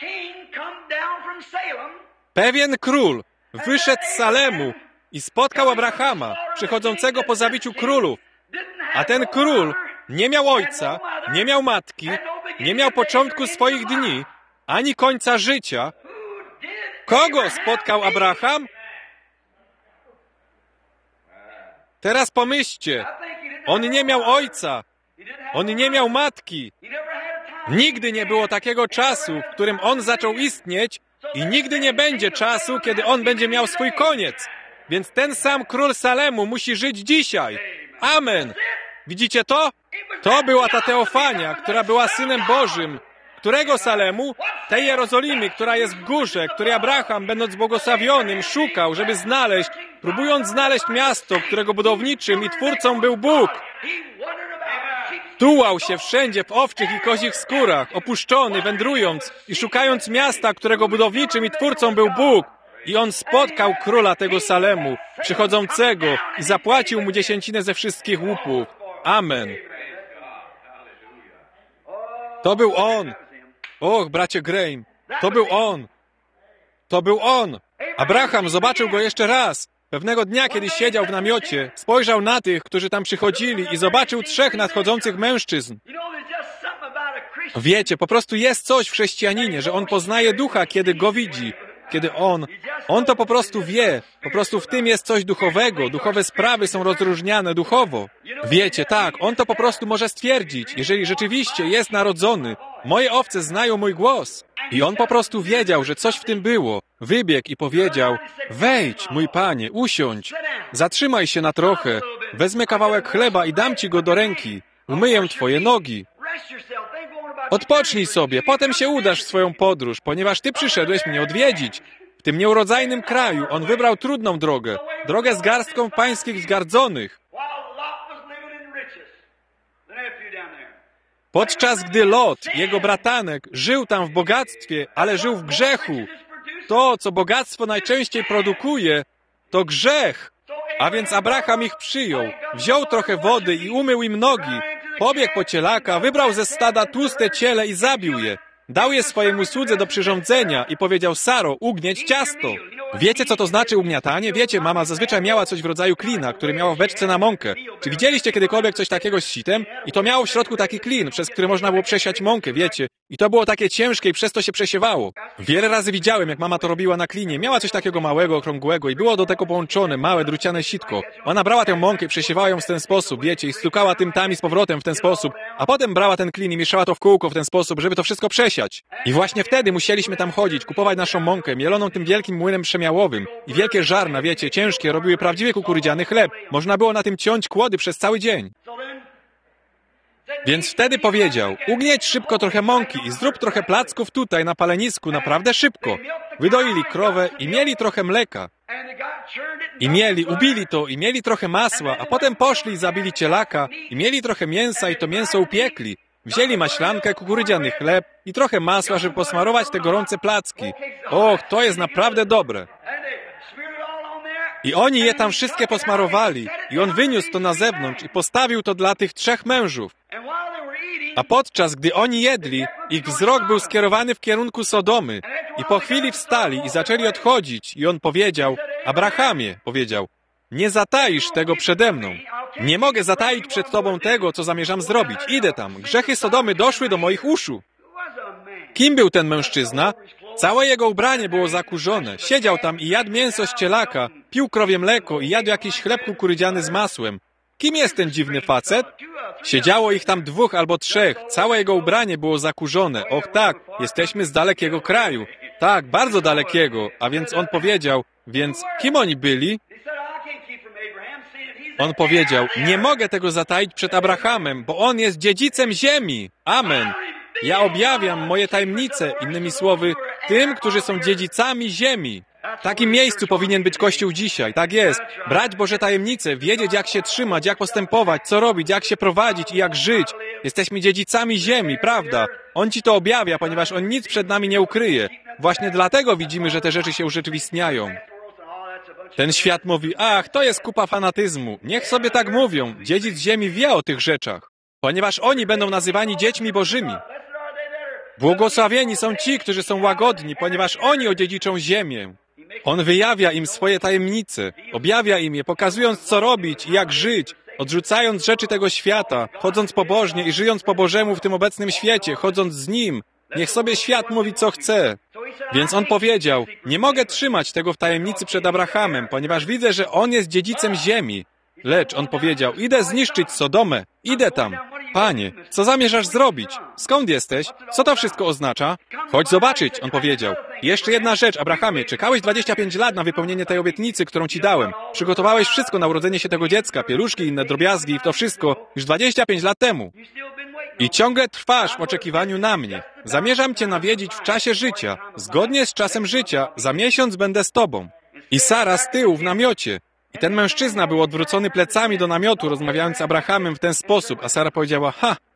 Pewien król wyszedł z Salemu i spotkał Abrahama, przychodzącego po zabiciu królów. A ten król nie miał ojca, nie miał matki, nie miał początku swoich dni, ani końca życia. Kogo spotkał Abraham? Teraz pomyślcie. On nie miał ojca. On nie miał matki. Nigdy nie było takiego czasu, w którym on zaczął istnieć i nigdy nie będzie czasu, kiedy on będzie miał swój koniec. Więc ten sam król Salemu musi żyć dzisiaj. Amen. Widzicie to? To była ta teofania, która była Synem Bożym. Którego Salemu? Tej Jerozolimy, która jest w górze, której Abraham, będąc błogosławionym, szukał, żeby znaleźć, próbując znaleźć miasto, którego budowniczym i twórcą był Bóg. Tułał się wszędzie w owczych i kozich skórach, opuszczony, wędrując i szukając miasta, którego budowniczym i twórcą był Bóg. I on spotkał króla tego Salemu, przychodzącego i zapłacił mu 10 ze wszystkich łupów. Amen. To był on. Och, bracie Graham, to był on. To był on. Abraham zobaczył go jeszcze raz. Pewnego dnia, kiedy siedział w namiocie, spojrzał na tych, którzy tam przychodzili i zobaczył 3 nadchodzących mężczyzn. Wiecie, po prostu jest coś w chrześcijaninie, że on poznaje ducha, kiedy go widzi. Kiedy on to po prostu wie. Po prostu w tym jest coś duchowego. Duchowe sprawy są rozróżniane duchowo. Wiecie, tak, on to po prostu może stwierdzić, jeżeli rzeczywiście jest narodzony. Moje owce znają mój głos. I on po prostu wiedział, że coś w tym było. Wybiegł i powiedział: wejdź, mój panie, usiądź. Zatrzymaj się na trochę. Wezmę kawałek chleba i dam ci go do ręki. Umyję twoje nogi. Odpocznij sobie, potem się udasz w swoją podróż, ponieważ ty przyszedłeś mnie odwiedzić. W tym nieurodzajnym kraju on wybrał trudną drogę. Drogę z garstką pańskich wzgardzonych. Podczas gdy Lot, jego bratanek, żył tam w bogactwie, ale żył w grzechu. To, co bogactwo najczęściej produkuje, to grzech. A więc Abraham ich przyjął, wziął trochę wody i umył im nogi. Pobiegł po cielaka, wybrał ze stada tłuste ciele i zabił je. Dał je swojemu słudze do przyrządzenia i powiedział: Saro, ugnieć ciasto. Wiecie, co to znaczy ugniatanie? Wiecie, mama zazwyczaj miała coś w rodzaju klina, który miała w beczce na mąkę. Czy widzieliście kiedykolwiek coś takiego z sitem? I to miało w środku taki klin, przez który można było przesiać mąkę, wiecie? I to było takie ciężkie i przez to się przesiewało. Wiele razy widziałem, jak mama to robiła na klinie. Miała coś takiego małego, okrągłego i było do tego połączone małe, druciane sitko. Ona brała tę mąkę i przesiewała ją w ten sposób, wiecie, i stukała tym tam i z powrotem w ten sposób, a potem brała ten klin i mieszała to w kółko w ten sposób, żeby to wszystko przesiać. I właśnie wtedy musieliśmy tam chodzić, kupować naszą mąkę, mieloną tym wielkim młynem przemiałowym. I wielkie żarna, wiecie, ciężkie, robiły prawdziwie kukurydziany chleb. Można było na tym ciąć kłody przez cały dzień. Więc wtedy powiedział: ugnieć szybko trochę mąki i zrób trochę placków tutaj na palenisku, naprawdę szybko. Wydoili krowę i mieli trochę mleka. Ubili to i mieli trochę masła, a potem poszli i zabili cielaka i mieli trochę mięsa i to mięso upiekli. Wzięli maślankę, kukurydziany chleb i trochę masła, żeby posmarować te gorące placki. Och, to jest naprawdę dobre. I oni je tam wszystkie posmarowali. I on wyniósł to na zewnątrz i postawił to dla tych 3 mężów. A podczas gdy oni jedli, ich wzrok był skierowany w kierunku Sodomy. I po chwili wstali i zaczęli odchodzić. I on powiedział: Abrahamie, powiedział, nie zataisz tego przede mną. Nie mogę zataić przed tobą tego, co zamierzam zrobić. Idę tam. Grzechy Sodomy doszły do moich uszu. Kim był ten mężczyzna? Całe jego ubranie było zakurzone. Siedział tam i jadł mięso z cielaka, pił krowie mleko i jadł jakiś chleb kukurydziany z masłem. Kim jest ten dziwny facet? Siedziało ich tam 2 albo 3. Całe jego ubranie było zakurzone. Och tak, jesteśmy z dalekiego kraju. Tak, bardzo dalekiego. A więc on powiedział: więc kim oni byli? On powiedział: nie mogę tego zataić przed Abrahamem, bo on jest dziedzicem ziemi. Amen. Ja objawiam moje tajemnice, innymi słowy, tym, którzy są dziedzicami ziemi. W takim miejscu powinien być Kościół dzisiaj. Tak jest. Brać Boże tajemnice, wiedzieć, jak się trzymać, jak postępować, co robić, jak się prowadzić i jak żyć. Jesteśmy dziedzicami ziemi, prawda? On ci to objawia, ponieważ on nic przed nami nie ukryje. Właśnie dlatego widzimy, że te rzeczy się urzeczywistniają. Ten świat mówi: ach, to jest kupa fanatyzmu. Niech sobie tak mówią. Dziedzic ziemi wie o tych rzeczach, ponieważ oni będą nazywani dziećmi bożymi. Błogosławieni są ci, którzy są łagodni, ponieważ oni odziedziczą ziemię. On wyjawia im swoje tajemnice, objawia im je, pokazując, co robić i jak żyć, odrzucając rzeczy tego świata, chodząc pobożnie i żyjąc po Bożemu w tym obecnym świecie, chodząc z Nim. Niech sobie świat mówi, co chce. Więc on powiedział: nie mogę trzymać tego w tajemnicy przed Abrahamem, ponieważ widzę, że on jest dziedzicem ziemi. Lecz on powiedział, idę zniszczyć Sodomę, idę tam. Panie, co zamierzasz zrobić? Skąd jesteś? Co to wszystko oznacza? Chodź zobaczyć, on powiedział. Jeszcze jedna rzecz, Abrahamie, czekałeś 25 lat na wypełnienie tej obietnicy, którą ci dałem. Przygotowałeś wszystko na urodzenie się tego dziecka, pieluszki, inne drobiazgi i to wszystko już 25 lat temu. I ciągle trwasz w oczekiwaniu na mnie. Zamierzam cię nawiedzić w czasie życia. Zgodnie z czasem życia, za miesiąc będę z tobą. I Sara z tyłu w namiocie. I ten mężczyzna był odwrócony plecami do namiotu, rozmawiając z Abrahamem w ten sposób, a Sara powiedziała,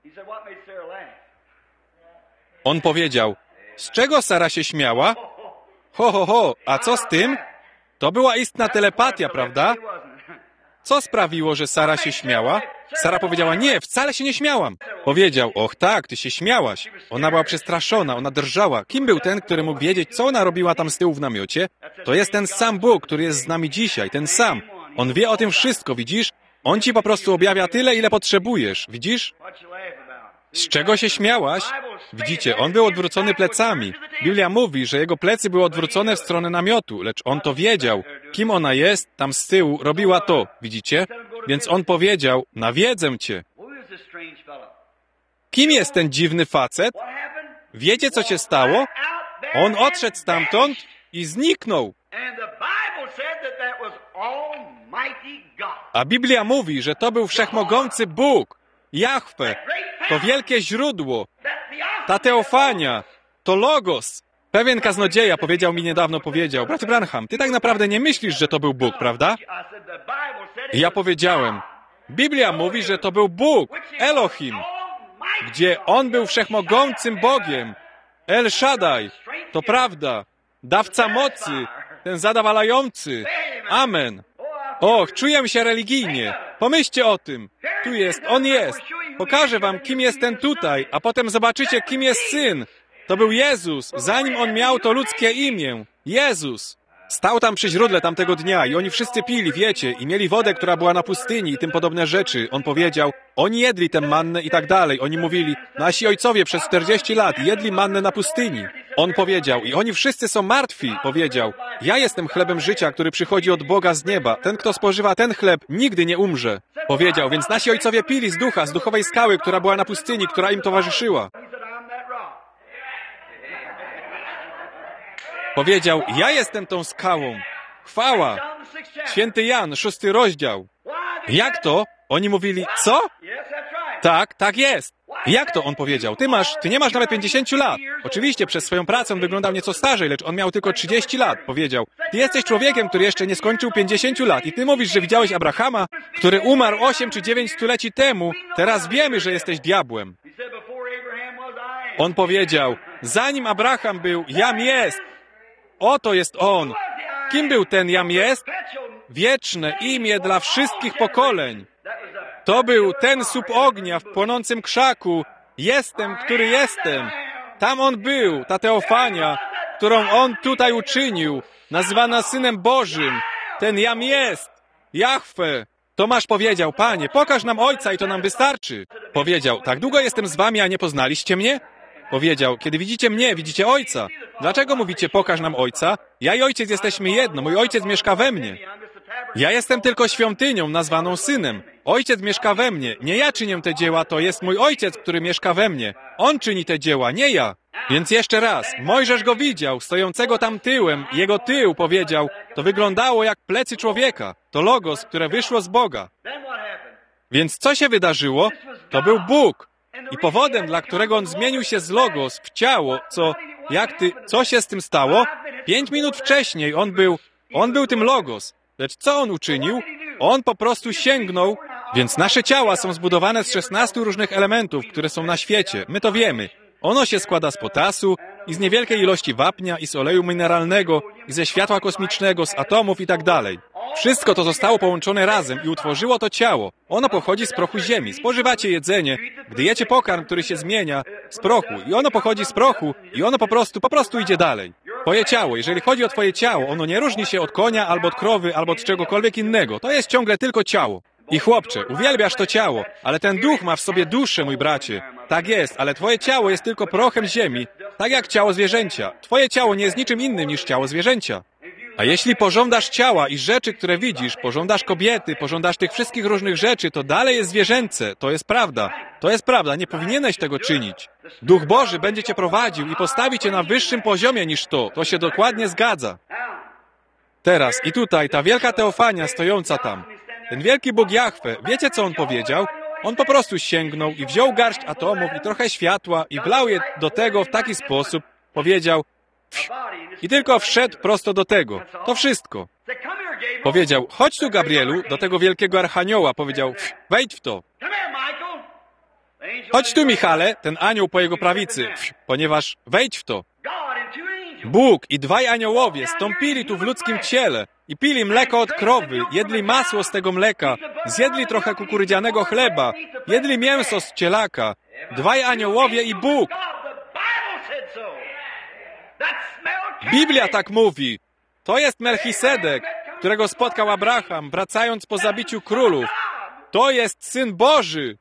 On powiedział, z czego Sara się śmiała? Ho, a co z tym? To była istna telepatia, prawda? Co sprawiło, że Sara się śmiała? Sara powiedziała, nie, wcale się nie śmiałam. Powiedział, och tak, ty się śmiałaś. Ona była przestraszona, ona drżała. Kim był ten, który mógł wiedzieć, co ona robiła tam z tyłu w namiocie? To jest ten sam Bóg, który jest z nami dzisiaj, ten sam. On wie o tym wszystko, widzisz? On ci po prostu objawia tyle, ile potrzebujesz, widzisz? Z czego się śmiałaś? Widzicie, on był odwrócony plecami. Biblia mówi, że jego plecy były odwrócone w stronę namiotu, lecz on to wiedział. Kim ona jest, tam z tyłu, robiła to, widzicie? Więc on powiedział, nawiedzę cię. Kim jest ten dziwny facet? Wiecie, co się stało? On odszedł stamtąd i zniknął. A Biblia mówi, że to był wszechmogący Bóg, Jahwe, to wielkie źródło, ta teofania, to Logos. Pewien kaznodzieja powiedział mi niedawno, bracie Branham, ty tak naprawdę nie myślisz, że to był Bóg, prawda? I ja powiedziałem, Biblia mówi, że to był Bóg, Elohim, gdzie On był wszechmogącym Bogiem, El Shaddai, to prawda, dawca mocy, ten zadowalający, amen. Och, czuję się religijnie. Pomyślcie o tym. Tu jest, On jest. Pokażę wam, kim jest ten tutaj, a potem zobaczycie, kim jest Syn. To był Jezus, zanim On miał to ludzkie imię. Jezus. Stał tam przy źródle tamtego dnia i oni wszyscy pili, wiecie, i mieli wodę, która była na pustyni i tym podobne rzeczy. On powiedział, oni jedli tę mannę i tak dalej. Oni mówili, nasi ojcowie przez 40 lat jedli mannę na pustyni. On powiedział, i oni wszyscy są martwi, powiedział, ja jestem chlebem życia, który przychodzi od Boga z nieba. Ten, kto spożywa ten chleb, nigdy nie umrze. Powiedział, więc nasi ojcowie pili z ducha, z duchowej skały, która była na pustyni, która im towarzyszyła. Powiedział, ja jestem tą skałą. Chwała. Święty Jan, 6 rozdział. Jak to? Oni mówili, co? Tak, tak jest. Jak to? On powiedział, ty nie masz nawet 50 lat. Oczywiście przez swoją pracę wyglądał nieco starzej, lecz on miał tylko 30 lat. Powiedział, ty jesteś człowiekiem, który jeszcze nie skończył 50 lat i ty mówisz, że widziałeś Abrahama, który umarł 8 czy 9 stuleci temu. Teraz wiemy, że jesteś diabłem. On powiedział, zanim Abraham był, jam jest. Oto jest On. Kim był ten jam jest? Wieczne imię dla wszystkich pokoleń. To był ten słup ognia w płonącym krzaku. Jestem, który jestem. Tam On był, ta teofania, którą On tutaj uczynił, nazywana Synem Bożym. Ten jam jest. Jahwe. Tomasz powiedział, Panie, pokaż nam Ojca i to nam wystarczy. Powiedział, tak długo jestem z wami, a nie poznaliście mnie? Powiedział, kiedy widzicie mnie, widzicie Ojca. Dlaczego mówicie, pokaż nam Ojca? Ja i Ojciec jesteśmy jedno, mój Ojciec mieszka we mnie. Ja jestem tylko świątynią nazwaną Synem. Ojciec mieszka we mnie. Nie ja czynię te dzieła, to jest mój Ojciec, który mieszka we mnie. On czyni te dzieła, nie ja. Więc jeszcze raz, Mojżesz go widział, stojącego tam tyłem. Jego tył, powiedział, to wyglądało jak plecy człowieka. To Logos, które wyszło z Boga. Więc co się wydarzyło? To był Bóg. I powodem, dla którego On zmienił się z Logos w ciało, co się z tym stało? 5 minut wcześniej on był tym Logos. Lecz co On uczynił? On po prostu sięgnął, więc nasze ciała są zbudowane z 16 różnych elementów, które są na świecie. My to wiemy. Ono się składa z potasu i z niewielkiej ilości wapnia i z oleju mineralnego i ze światła kosmicznego, z atomów i tak dalej. Wszystko to zostało połączone razem i utworzyło to ciało. Ono pochodzi z prochu ziemi. Spożywacie jedzenie, gdy jecie pokarm, który się zmienia z prochu i ono pochodzi z prochu i ono po prostu idzie dalej. Twoje ciało, jeżeli chodzi o twoje ciało, ono nie różni się od konia, albo od krowy, albo od czegokolwiek innego. To jest ciągle tylko ciało. I chłopcze, uwielbiasz to ciało, ale ten duch ma w sobie duszę, mój bracie. Tak jest, ale twoje ciało jest tylko prochem ziemi, tak jak ciało zwierzęcia. Twoje ciało nie jest niczym innym niż ciało zwierzęcia. A jeśli pożądasz ciała i rzeczy, które widzisz, pożądasz kobiety, pożądasz tych wszystkich różnych rzeczy, to dalej jest zwierzęce. To jest prawda. To jest prawda. Nie powinieneś tego czynić. Duch Boży będzie cię prowadził i postawi cię na wyższym poziomie niż to. To się dokładnie zgadza. Teraz i tutaj ta wielka teofania stojąca tam. Ten wielki Bóg Jahwe, wiecie co on powiedział? On po prostu sięgnął i wziął garść atomów i trochę światła i wlał je do tego w taki sposób, powiedział i tylko wszedł prosto do tego. To wszystko. Powiedział, chodź tu, Gabrielu, do tego wielkiego archanioła. Powiedział, wejdź w to. Chodź tu, Michale, ten anioł po jego prawicy, ponieważ wejdź w to. Bóg i dwaj aniołowie stąpili tu w ludzkim ciele i pili mleko od krowy, jedli masło z tego mleka, zjedli trochę kukurydzianego chleba, jedli mięso z cielaka. Dwaj aniołowie i Bóg. Biblia tak mówi. To jest Melchisedek, którego spotkał Abraham, wracając po zabiciu królów. To jest Syn Boży.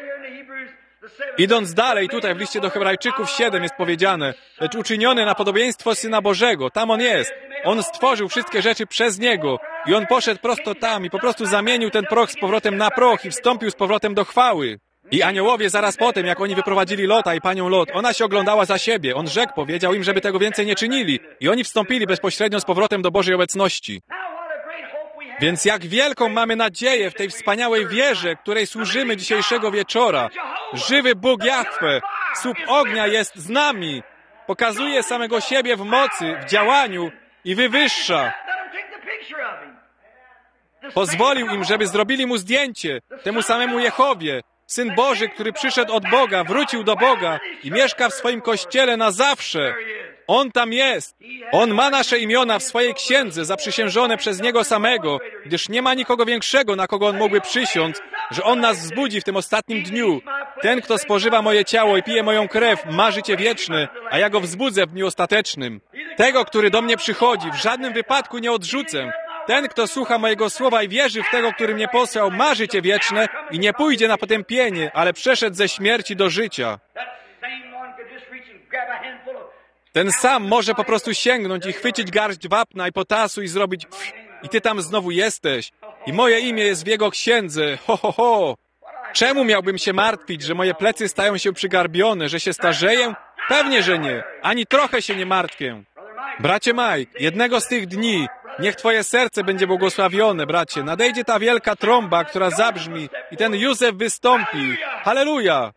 Idąc dalej, tutaj w liście do Hebrajczyków 7 jest powiedziane, lecz uczyniony na podobieństwo Syna Bożego. Tam On jest. On stworzył wszystkie rzeczy przez Niego i On poszedł prosto tam i po prostu zamienił ten proch z powrotem na proch i wstąpił z powrotem do chwały. I aniołowie zaraz potem, jak oni wyprowadzili Lota i panią Lot, ona się oglądała za siebie. On rzekł, powiedział im, żeby tego więcej nie czynili. I oni wstąpili bezpośrednio z powrotem do Bożej obecności. Więc jak wielką mamy nadzieję w tej wspaniałej wierze, której służymy dzisiejszego wieczora. Żywy Bóg Jahwe, słup ognia jest z nami. Pokazuje samego siebie w mocy, w działaniu i wywyższa. Pozwolił im, żeby zrobili mu zdjęcie, temu samemu Jehowie. Syn Boży, który przyszedł od Boga, wrócił do Boga i mieszka w swoim kościele na zawsze. On tam jest. On ma nasze imiona w swojej księdze, zaprzysiężone przez Niego samego, gdyż nie ma nikogo większego, na kogo On mógłby przysiąc, że On nas wzbudzi w tym ostatnim dniu. Ten, kto spożywa moje ciało i pije moją krew, ma życie wieczne, a ja go wzbudzę w dniu ostatecznym. Tego, który do mnie przychodzi, w żadnym wypadku nie odrzucę. Ten, kto słucha mojego słowa i wierzy w tego, który mnie posłał, ma życie wieczne i nie pójdzie na potępienie, ale przeszedł ze śmierci do życia. Ten sam może po prostu sięgnąć i chwycić garść wapna i potasu i zrobić i ty tam znowu jesteś. I moje imię jest w jego księdze. Ho, ho, ho. Czemu miałbym się martwić, że moje plecy stają się przygarbione, że się starzeję? Pewnie, że nie. Ani trochę się nie martwię. Bracie Mike, jednego z tych dni, niech twoje serce będzie błogosławione, bracie. Nadejdzie ta wielka trąba, która zabrzmi i ten Józef wystąpi. Halleluja!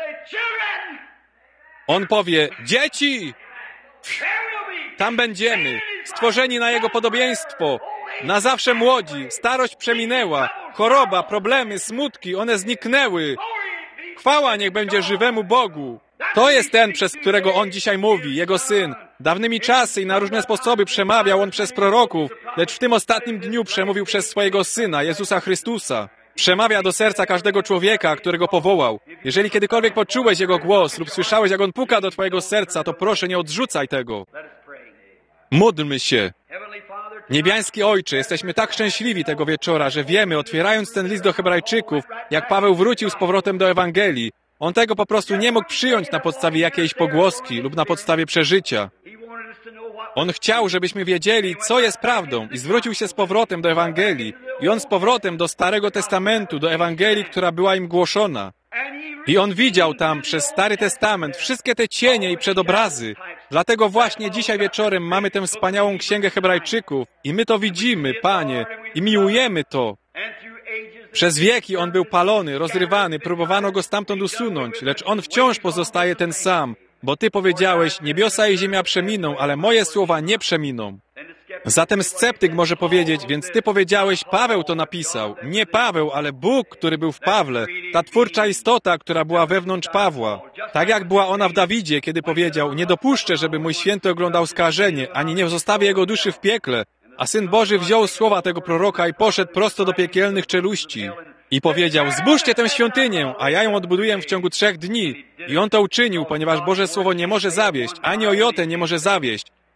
On powie, dzieci! Tam będziemy, stworzeni na Jego podobieństwo, na zawsze młodzi, starość przeminęła, choroba, problemy, smutki, one zniknęły. Chwała niech będzie żywemu Bogu. To jest ten, przez którego On dzisiaj mówi, Jego Syn. Dawnymi czasy i na różne sposoby przemawiał On przez proroków, lecz w tym ostatnim dniu przemówił przez swojego Syna, Jezusa Chrystusa. Przemawia do serca każdego człowieka, którego powołał. Jeżeli kiedykolwiek poczułeś Jego głos lub słyszałeś, jak On puka do twojego serca, to proszę, nie odrzucaj tego. Módlmy się. Niebiański Ojcze, jesteśmy tak szczęśliwi tego wieczora, że wiemy, otwierając ten list do Hebrajczyków, jak Paweł wrócił z powrotem do Ewangelii. On tego po prostu nie mógł przyjąć na podstawie jakiejś pogłoski lub na podstawie przeżycia. On chciał, żebyśmy wiedzieli, co jest prawdą i zwrócił się z powrotem do Ewangelii. I on z powrotem do Starego Testamentu, do Ewangelii, która była im głoszona. I on widział tam przez Stary Testament wszystkie te cienie i przedobrazy. Dlatego właśnie dzisiaj wieczorem mamy tę wspaniałą Księgę Hebrajczyków i my to widzimy, Panie, i miłujemy to. Przez wieki on był palony, rozrywany, próbowano go stamtąd usunąć, lecz on wciąż pozostaje ten sam, bo Ty powiedziałeś, niebiosa i ziemia przeminą, ale moje słowa nie przeminą. Zatem sceptyk może powiedzieć, więc Ty powiedziałeś, Paweł to napisał. Nie Paweł, ale Bóg, który był w Pawle, ta twórcza istota, która była wewnątrz Pawła. Tak jak była ona w Dawidzie, kiedy powiedział, nie dopuszczę, żeby mój święty oglądał skażenie, ani nie zostawię jego duszy w piekle. A Syn Boży wziął słowa tego proroka i poszedł prosto do piekielnych czeluści. I powiedział, zbóżcie tę świątynię, a ja ją odbuduję w ciągu 3 dni. I on to uczynił, ponieważ Boże Słowo nie może zawieść, ani o jotę nie może zawieść.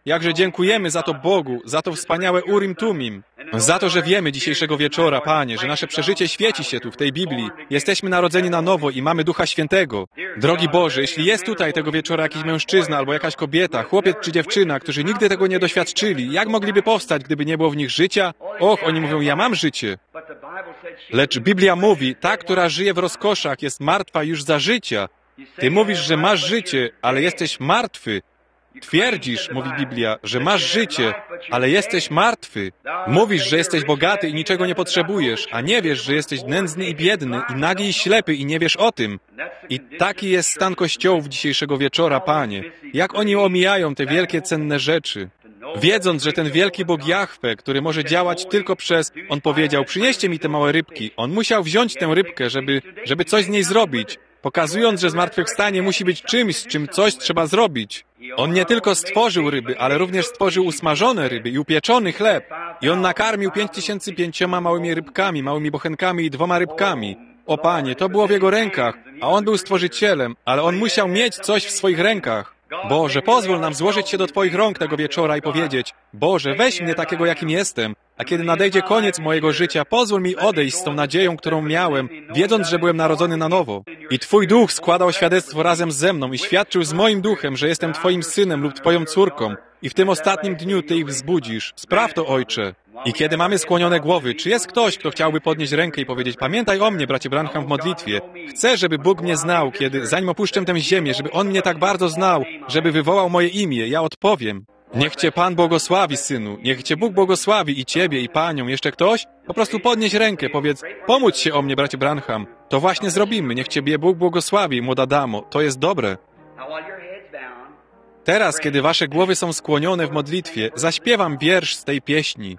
Jakże dziękujemy za to Bogu, za to wspaniałe Urim Tumim, za to, że wiemy dzisiejszego wieczora, Panie, że nasze przeżycie świeci się tu w tej Biblii. Jesteśmy narodzeni na nowo i mamy Ducha Świętego. Drogi Boże, jeśli jest tutaj tego wieczora jakiś mężczyzna albo jakaś kobieta, chłopiec czy dziewczyna, którzy nigdy tego nie doświadczyli, jak mogliby powstać, gdyby nie było w nich życia? Och, oni mówią, ja mam życie. Lecz Biblia mówi, ta, która żyje w rozkoszach, jest martwa już za życia. Ty mówisz, że masz życie, ale jesteś martwy. Twierdzisz, mówi Biblia, że masz życie, ale jesteś martwy. Mówisz, że jesteś bogaty i niczego nie potrzebujesz, a nie wiesz, że jesteś nędzny i biedny, i nagi i ślepy i nie wiesz o tym. I taki jest stan Kościołów dzisiejszego wieczora, Panie. Jak oni omijają te wielkie, cenne rzeczy. Wiedząc, że ten wielki Bóg Jahwe, który może działać tylko przez... On powiedział, przynieście mi te małe rybki. On musiał wziąć tę rybkę, żeby coś z niej zrobić. Pokazując, że zmartwychwstanie musi być czymś, z czym coś trzeba zrobić. On nie tylko stworzył ryby, ale również stworzył usmażone ryby i upieczony chleb. I on nakarmił 5005 małymi rybkami, małymi bochenkami i 2 rybkami. O Panie, to było w Jego rękach, a On był Stworzycielem, ale On musiał mieć coś w swoich rękach. Boże, pozwól nam złożyć się do Twoich rąk tego wieczora i powiedzieć, Boże, weź mnie takiego, jakim jestem, a kiedy nadejdzie koniec mojego życia, pozwól mi odejść z tą nadzieją, którą miałem, wiedząc, że byłem narodzony na nowo. I Twój Duch składał świadectwo razem ze mną i świadczył z moim duchem, że jestem Twoim synem lub Twoją córką. I w tym ostatnim dniu Ty ich wzbudzisz. Spraw to, Ojcze. I kiedy mamy skłonione głowy, czy jest ktoś, kto chciałby podnieść rękę i powiedzieć, pamiętaj o mnie, bracie Branham, w modlitwie. Chcę, żeby Bóg mnie znał, zanim opuszczę tę ziemię, żeby On mnie tak bardzo znał, żeby wywołał moje imię. Ja odpowiem. Niech Cię Pan błogosławi, synu. Niech Cię Bóg błogosławi i Ciebie, i Panią. Jeszcze ktoś? Po prostu podnieś rękę, powiedz, pomódl się o mnie, bracie Branham. To właśnie zrobimy. Niech Ciebie Bóg błogosławi, młoda damo. To jest dobre. Teraz, kiedy wasze głowy są skłonione w modlitwie, zaśpiewam wiersz z tej pieśni.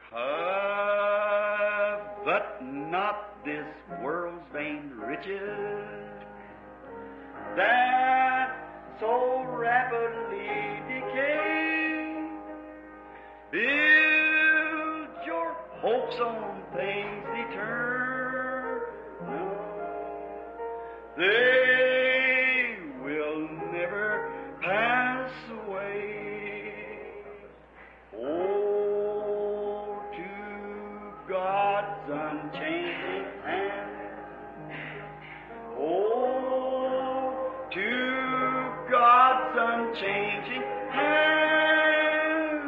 Changing hand,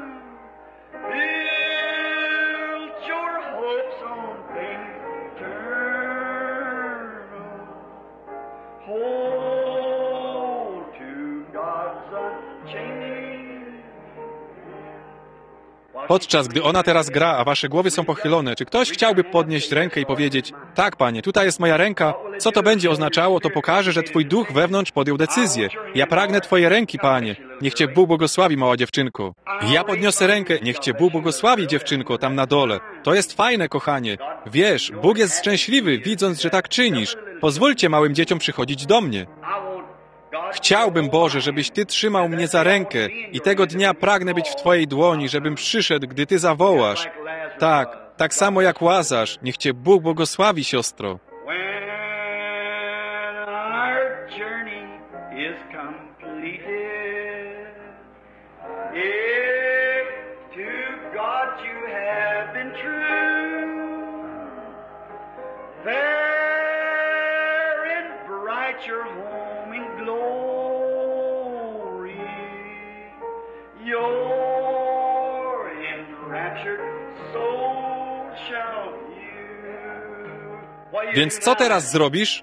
build your hopes on things eternal. Hold to God's unchanging. Podczas gdy ona teraz gra, a wasze głowy są pochylone, czy ktoś chciałby podnieść rękę i powiedzieć, tak, Panie, tutaj jest moja ręka, co to będzie oznaczało, to pokaże, że Twój duch wewnątrz podjął decyzję. Ja pragnę Twoje ręki, Panie. Niech Cię Bóg błogosławi, mała dziewczynko. Ja podniosę rękę, niech Cię Bóg błogosławi, dziewczynko, tam na dole. To jest fajne, kochanie. Wiesz, Bóg jest szczęśliwy, widząc, że tak czynisz. Pozwólcie małym dzieciom przychodzić do mnie. Chciałbym, Boże, żebyś Ty trzymał mnie za rękę i tego dnia pragnę być w Twojej dłoni, żebym przyszedł, gdy Ty zawołasz. Tak samo jak Łazarz. Niech Cię Bóg błogosławi, siostro. Więc co teraz zrobisz?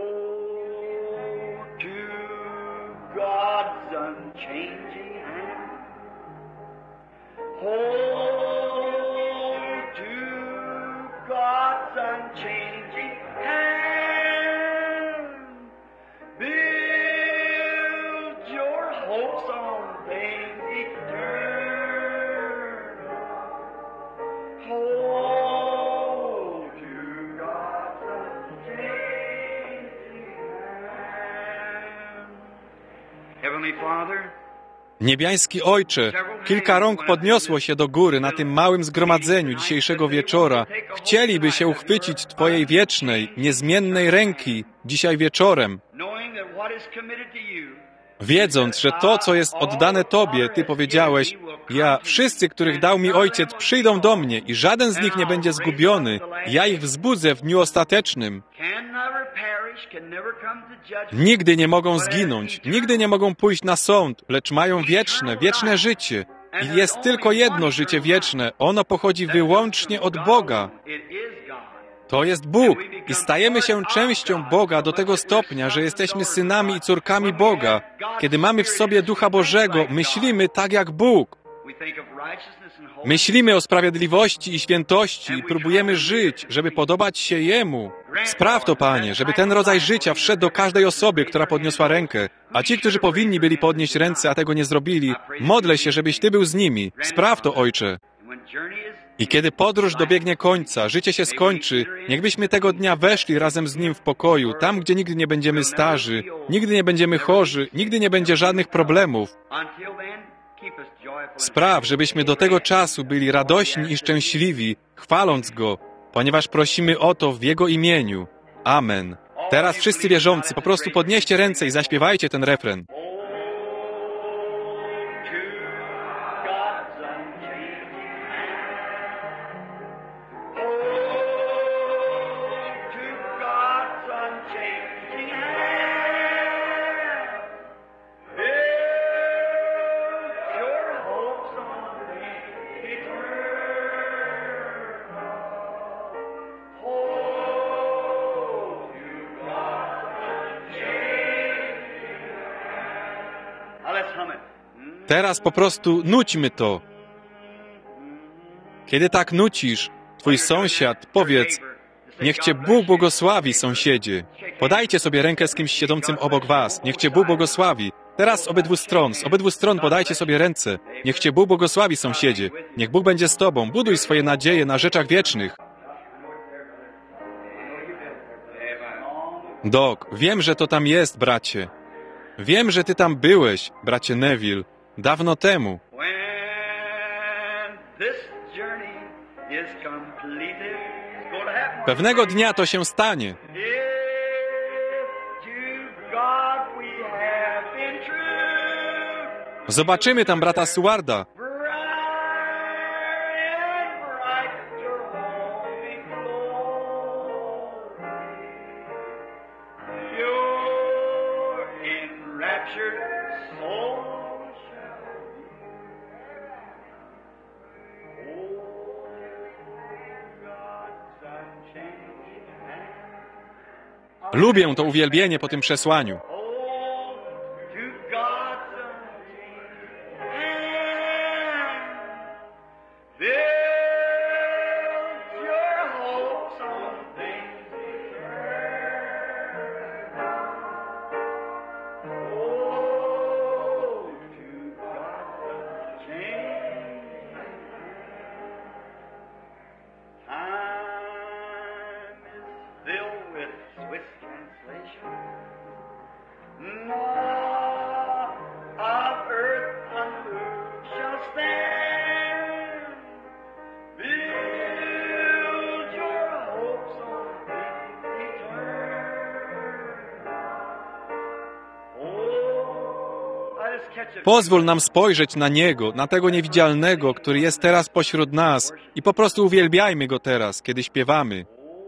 Niebiański Ojcze, kilka rąk podniosło się do góry na tym małym zgromadzeniu dzisiejszego wieczora. Chcieliby się uchwycić Twojej wiecznej, niezmiennej ręki dzisiaj wieczorem. wiedząc, że to, co jest oddane Tobie, Ty powiedziałeś, wszyscy, których dał mi Ojciec, przyjdą do mnie i żaden z nich nie będzie zgubiony. Ja ich wzbudzę w dniu ostatecznym. Nigdy nie mogą zginąć, nigdy nie mogą pójść na sąd, lecz mają wieczne życie. I jest tylko jedno życie wieczne. Ono pochodzi wyłącznie od Boga. To jest Bóg i stajemy się częścią Boga do tego stopnia, że jesteśmy synami i córkami Boga. Kiedy mamy w sobie Ducha Bożego, myślimy tak jak Bóg. Myślimy o sprawiedliwości i świętości i próbujemy żyć, żeby podobać się Jemu. Spraw to, Panie, żeby ten rodzaj życia wszedł do każdej osoby, która podniosła rękę. A ci, którzy powinni byli podnieść ręce, a tego nie zrobili, modlę się, żebyś Ty był z nimi. Spraw to, Ojcze. I kiedy podróż dobiegnie końca, życie się skończy, niechbyśmy tego dnia weszli razem z Nim w pokoju, tam, gdzie nigdy nie będziemy starzy, nigdy nie będziemy chorzy, nigdy nie będzie żadnych problemów. Spraw, żebyśmy do tego czasu byli radośni i szczęśliwi, chwaląc Go, ponieważ prosimy o to w Jego imieniu. Amen. Teraz wszyscy wierzący, po prostu podnieście ręce i zaśpiewajcie ten refren. Teraz po prostu nućmy to. Kiedy tak nucisz, twój sąsiad, powiedz, niech cię Bóg błogosławi, sąsiedzie. Podajcie sobie rękę z kimś siedzącym obok was. Niech cię Bóg błogosławi. Teraz z obydwu stron podajcie sobie ręce. Niech cię Bóg błogosławi, sąsiedzie. Niech Bóg będzie z tobą. Buduj swoje nadzieje na rzeczach wiecznych. Doc, wiem, że to tam jest, bracie. Wiem, że ty tam byłeś, bracie Neville. Dawno temu. Pewnego dnia to się stanie. Zobaczymy tam brata Sewarda. Lubię to uwielbienie po tym przesłaniu. Pozwól nam spojrzeć na Niego, na tego niewidzialnego, który jest teraz pośród nas i po prostu uwielbiajmy Go teraz, kiedy śpiewamy.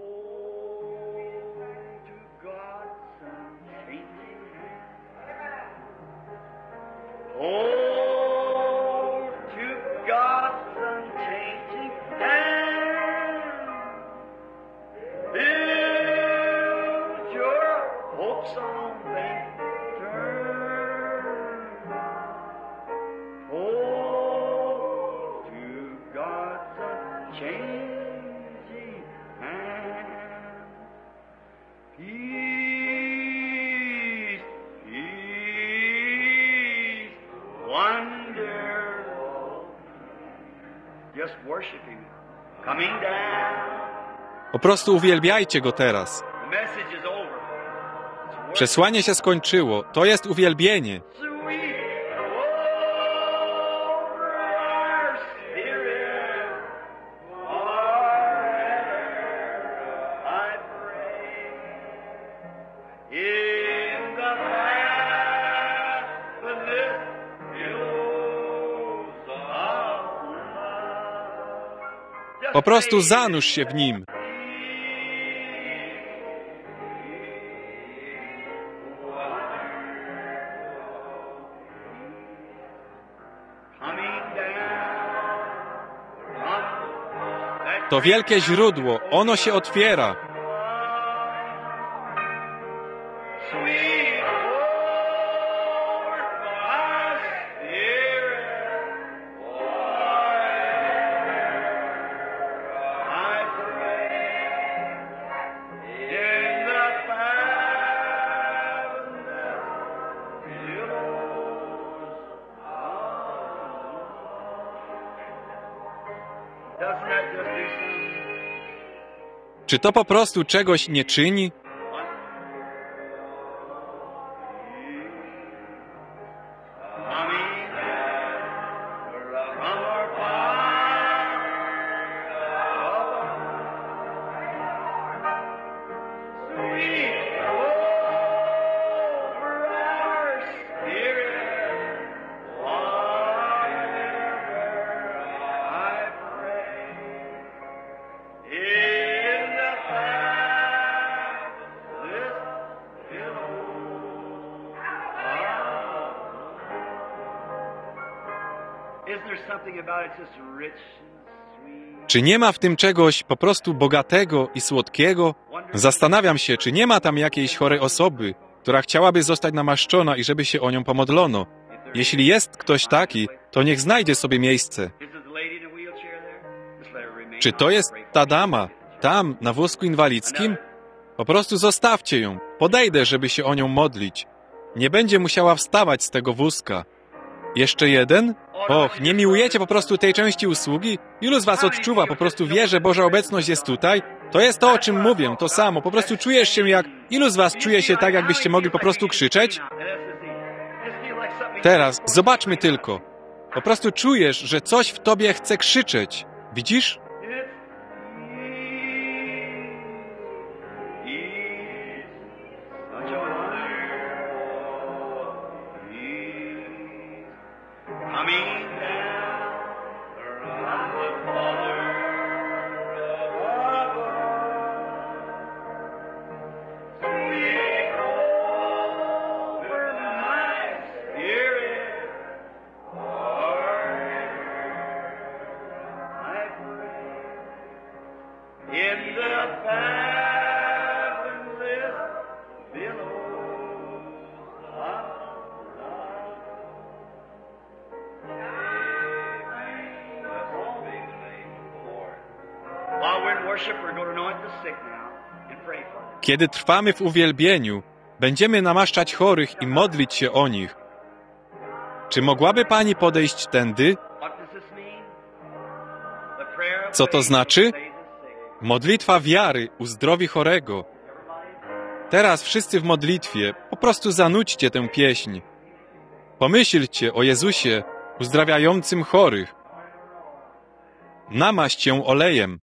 Po prostu uwielbiajcie Go teraz. Przesłanie się skończyło. To jest uwielbienie. Po prostu zanurz się w nim. To wielkie źródło, ono się otwiera. Czy to po prostu czegoś nie czyni? Czy nie ma w tym czegoś po prostu bogatego i słodkiego? Zastanawiam się, czy nie ma tam jakiejś chorej osoby, która chciałaby zostać namaszczona i żeby się o nią pomodlono. Jeśli jest ktoś taki, to niech znajdzie sobie miejsce. Czy to jest ta dama, tam, na wózku inwalidzkim? Po prostu zostawcie ją. Podejdę, żeby się o nią modlić. Nie będzie musiała wstawać z tego wózka. Jeszcze jeden? Och, nie miłujecie po prostu tej części usługi? Ilu z was odczuwa, po prostu wie, że Boża obecność jest tutaj? To jest to, o czym mówię, to samo. Po prostu czujesz się jak... Ilu z was czuje się tak, jakbyście mogli po prostu krzyczeć? Teraz, zobaczmy tylko. Po prostu czujesz, że coś w tobie chce krzyczeć. Widzisz? Kiedy trwamy w uwielbieniu, będziemy namaszczać chorych i modlić się o nich. Czy mogłaby Pani podejść tędy? Co to znaczy? Modlitwa wiary uzdrowi chorego. Teraz wszyscy w modlitwie, po prostu zanudźcie tę pieśń. Pomyślcie o Jezusie uzdrawiającym chorych. Namaść się olejem.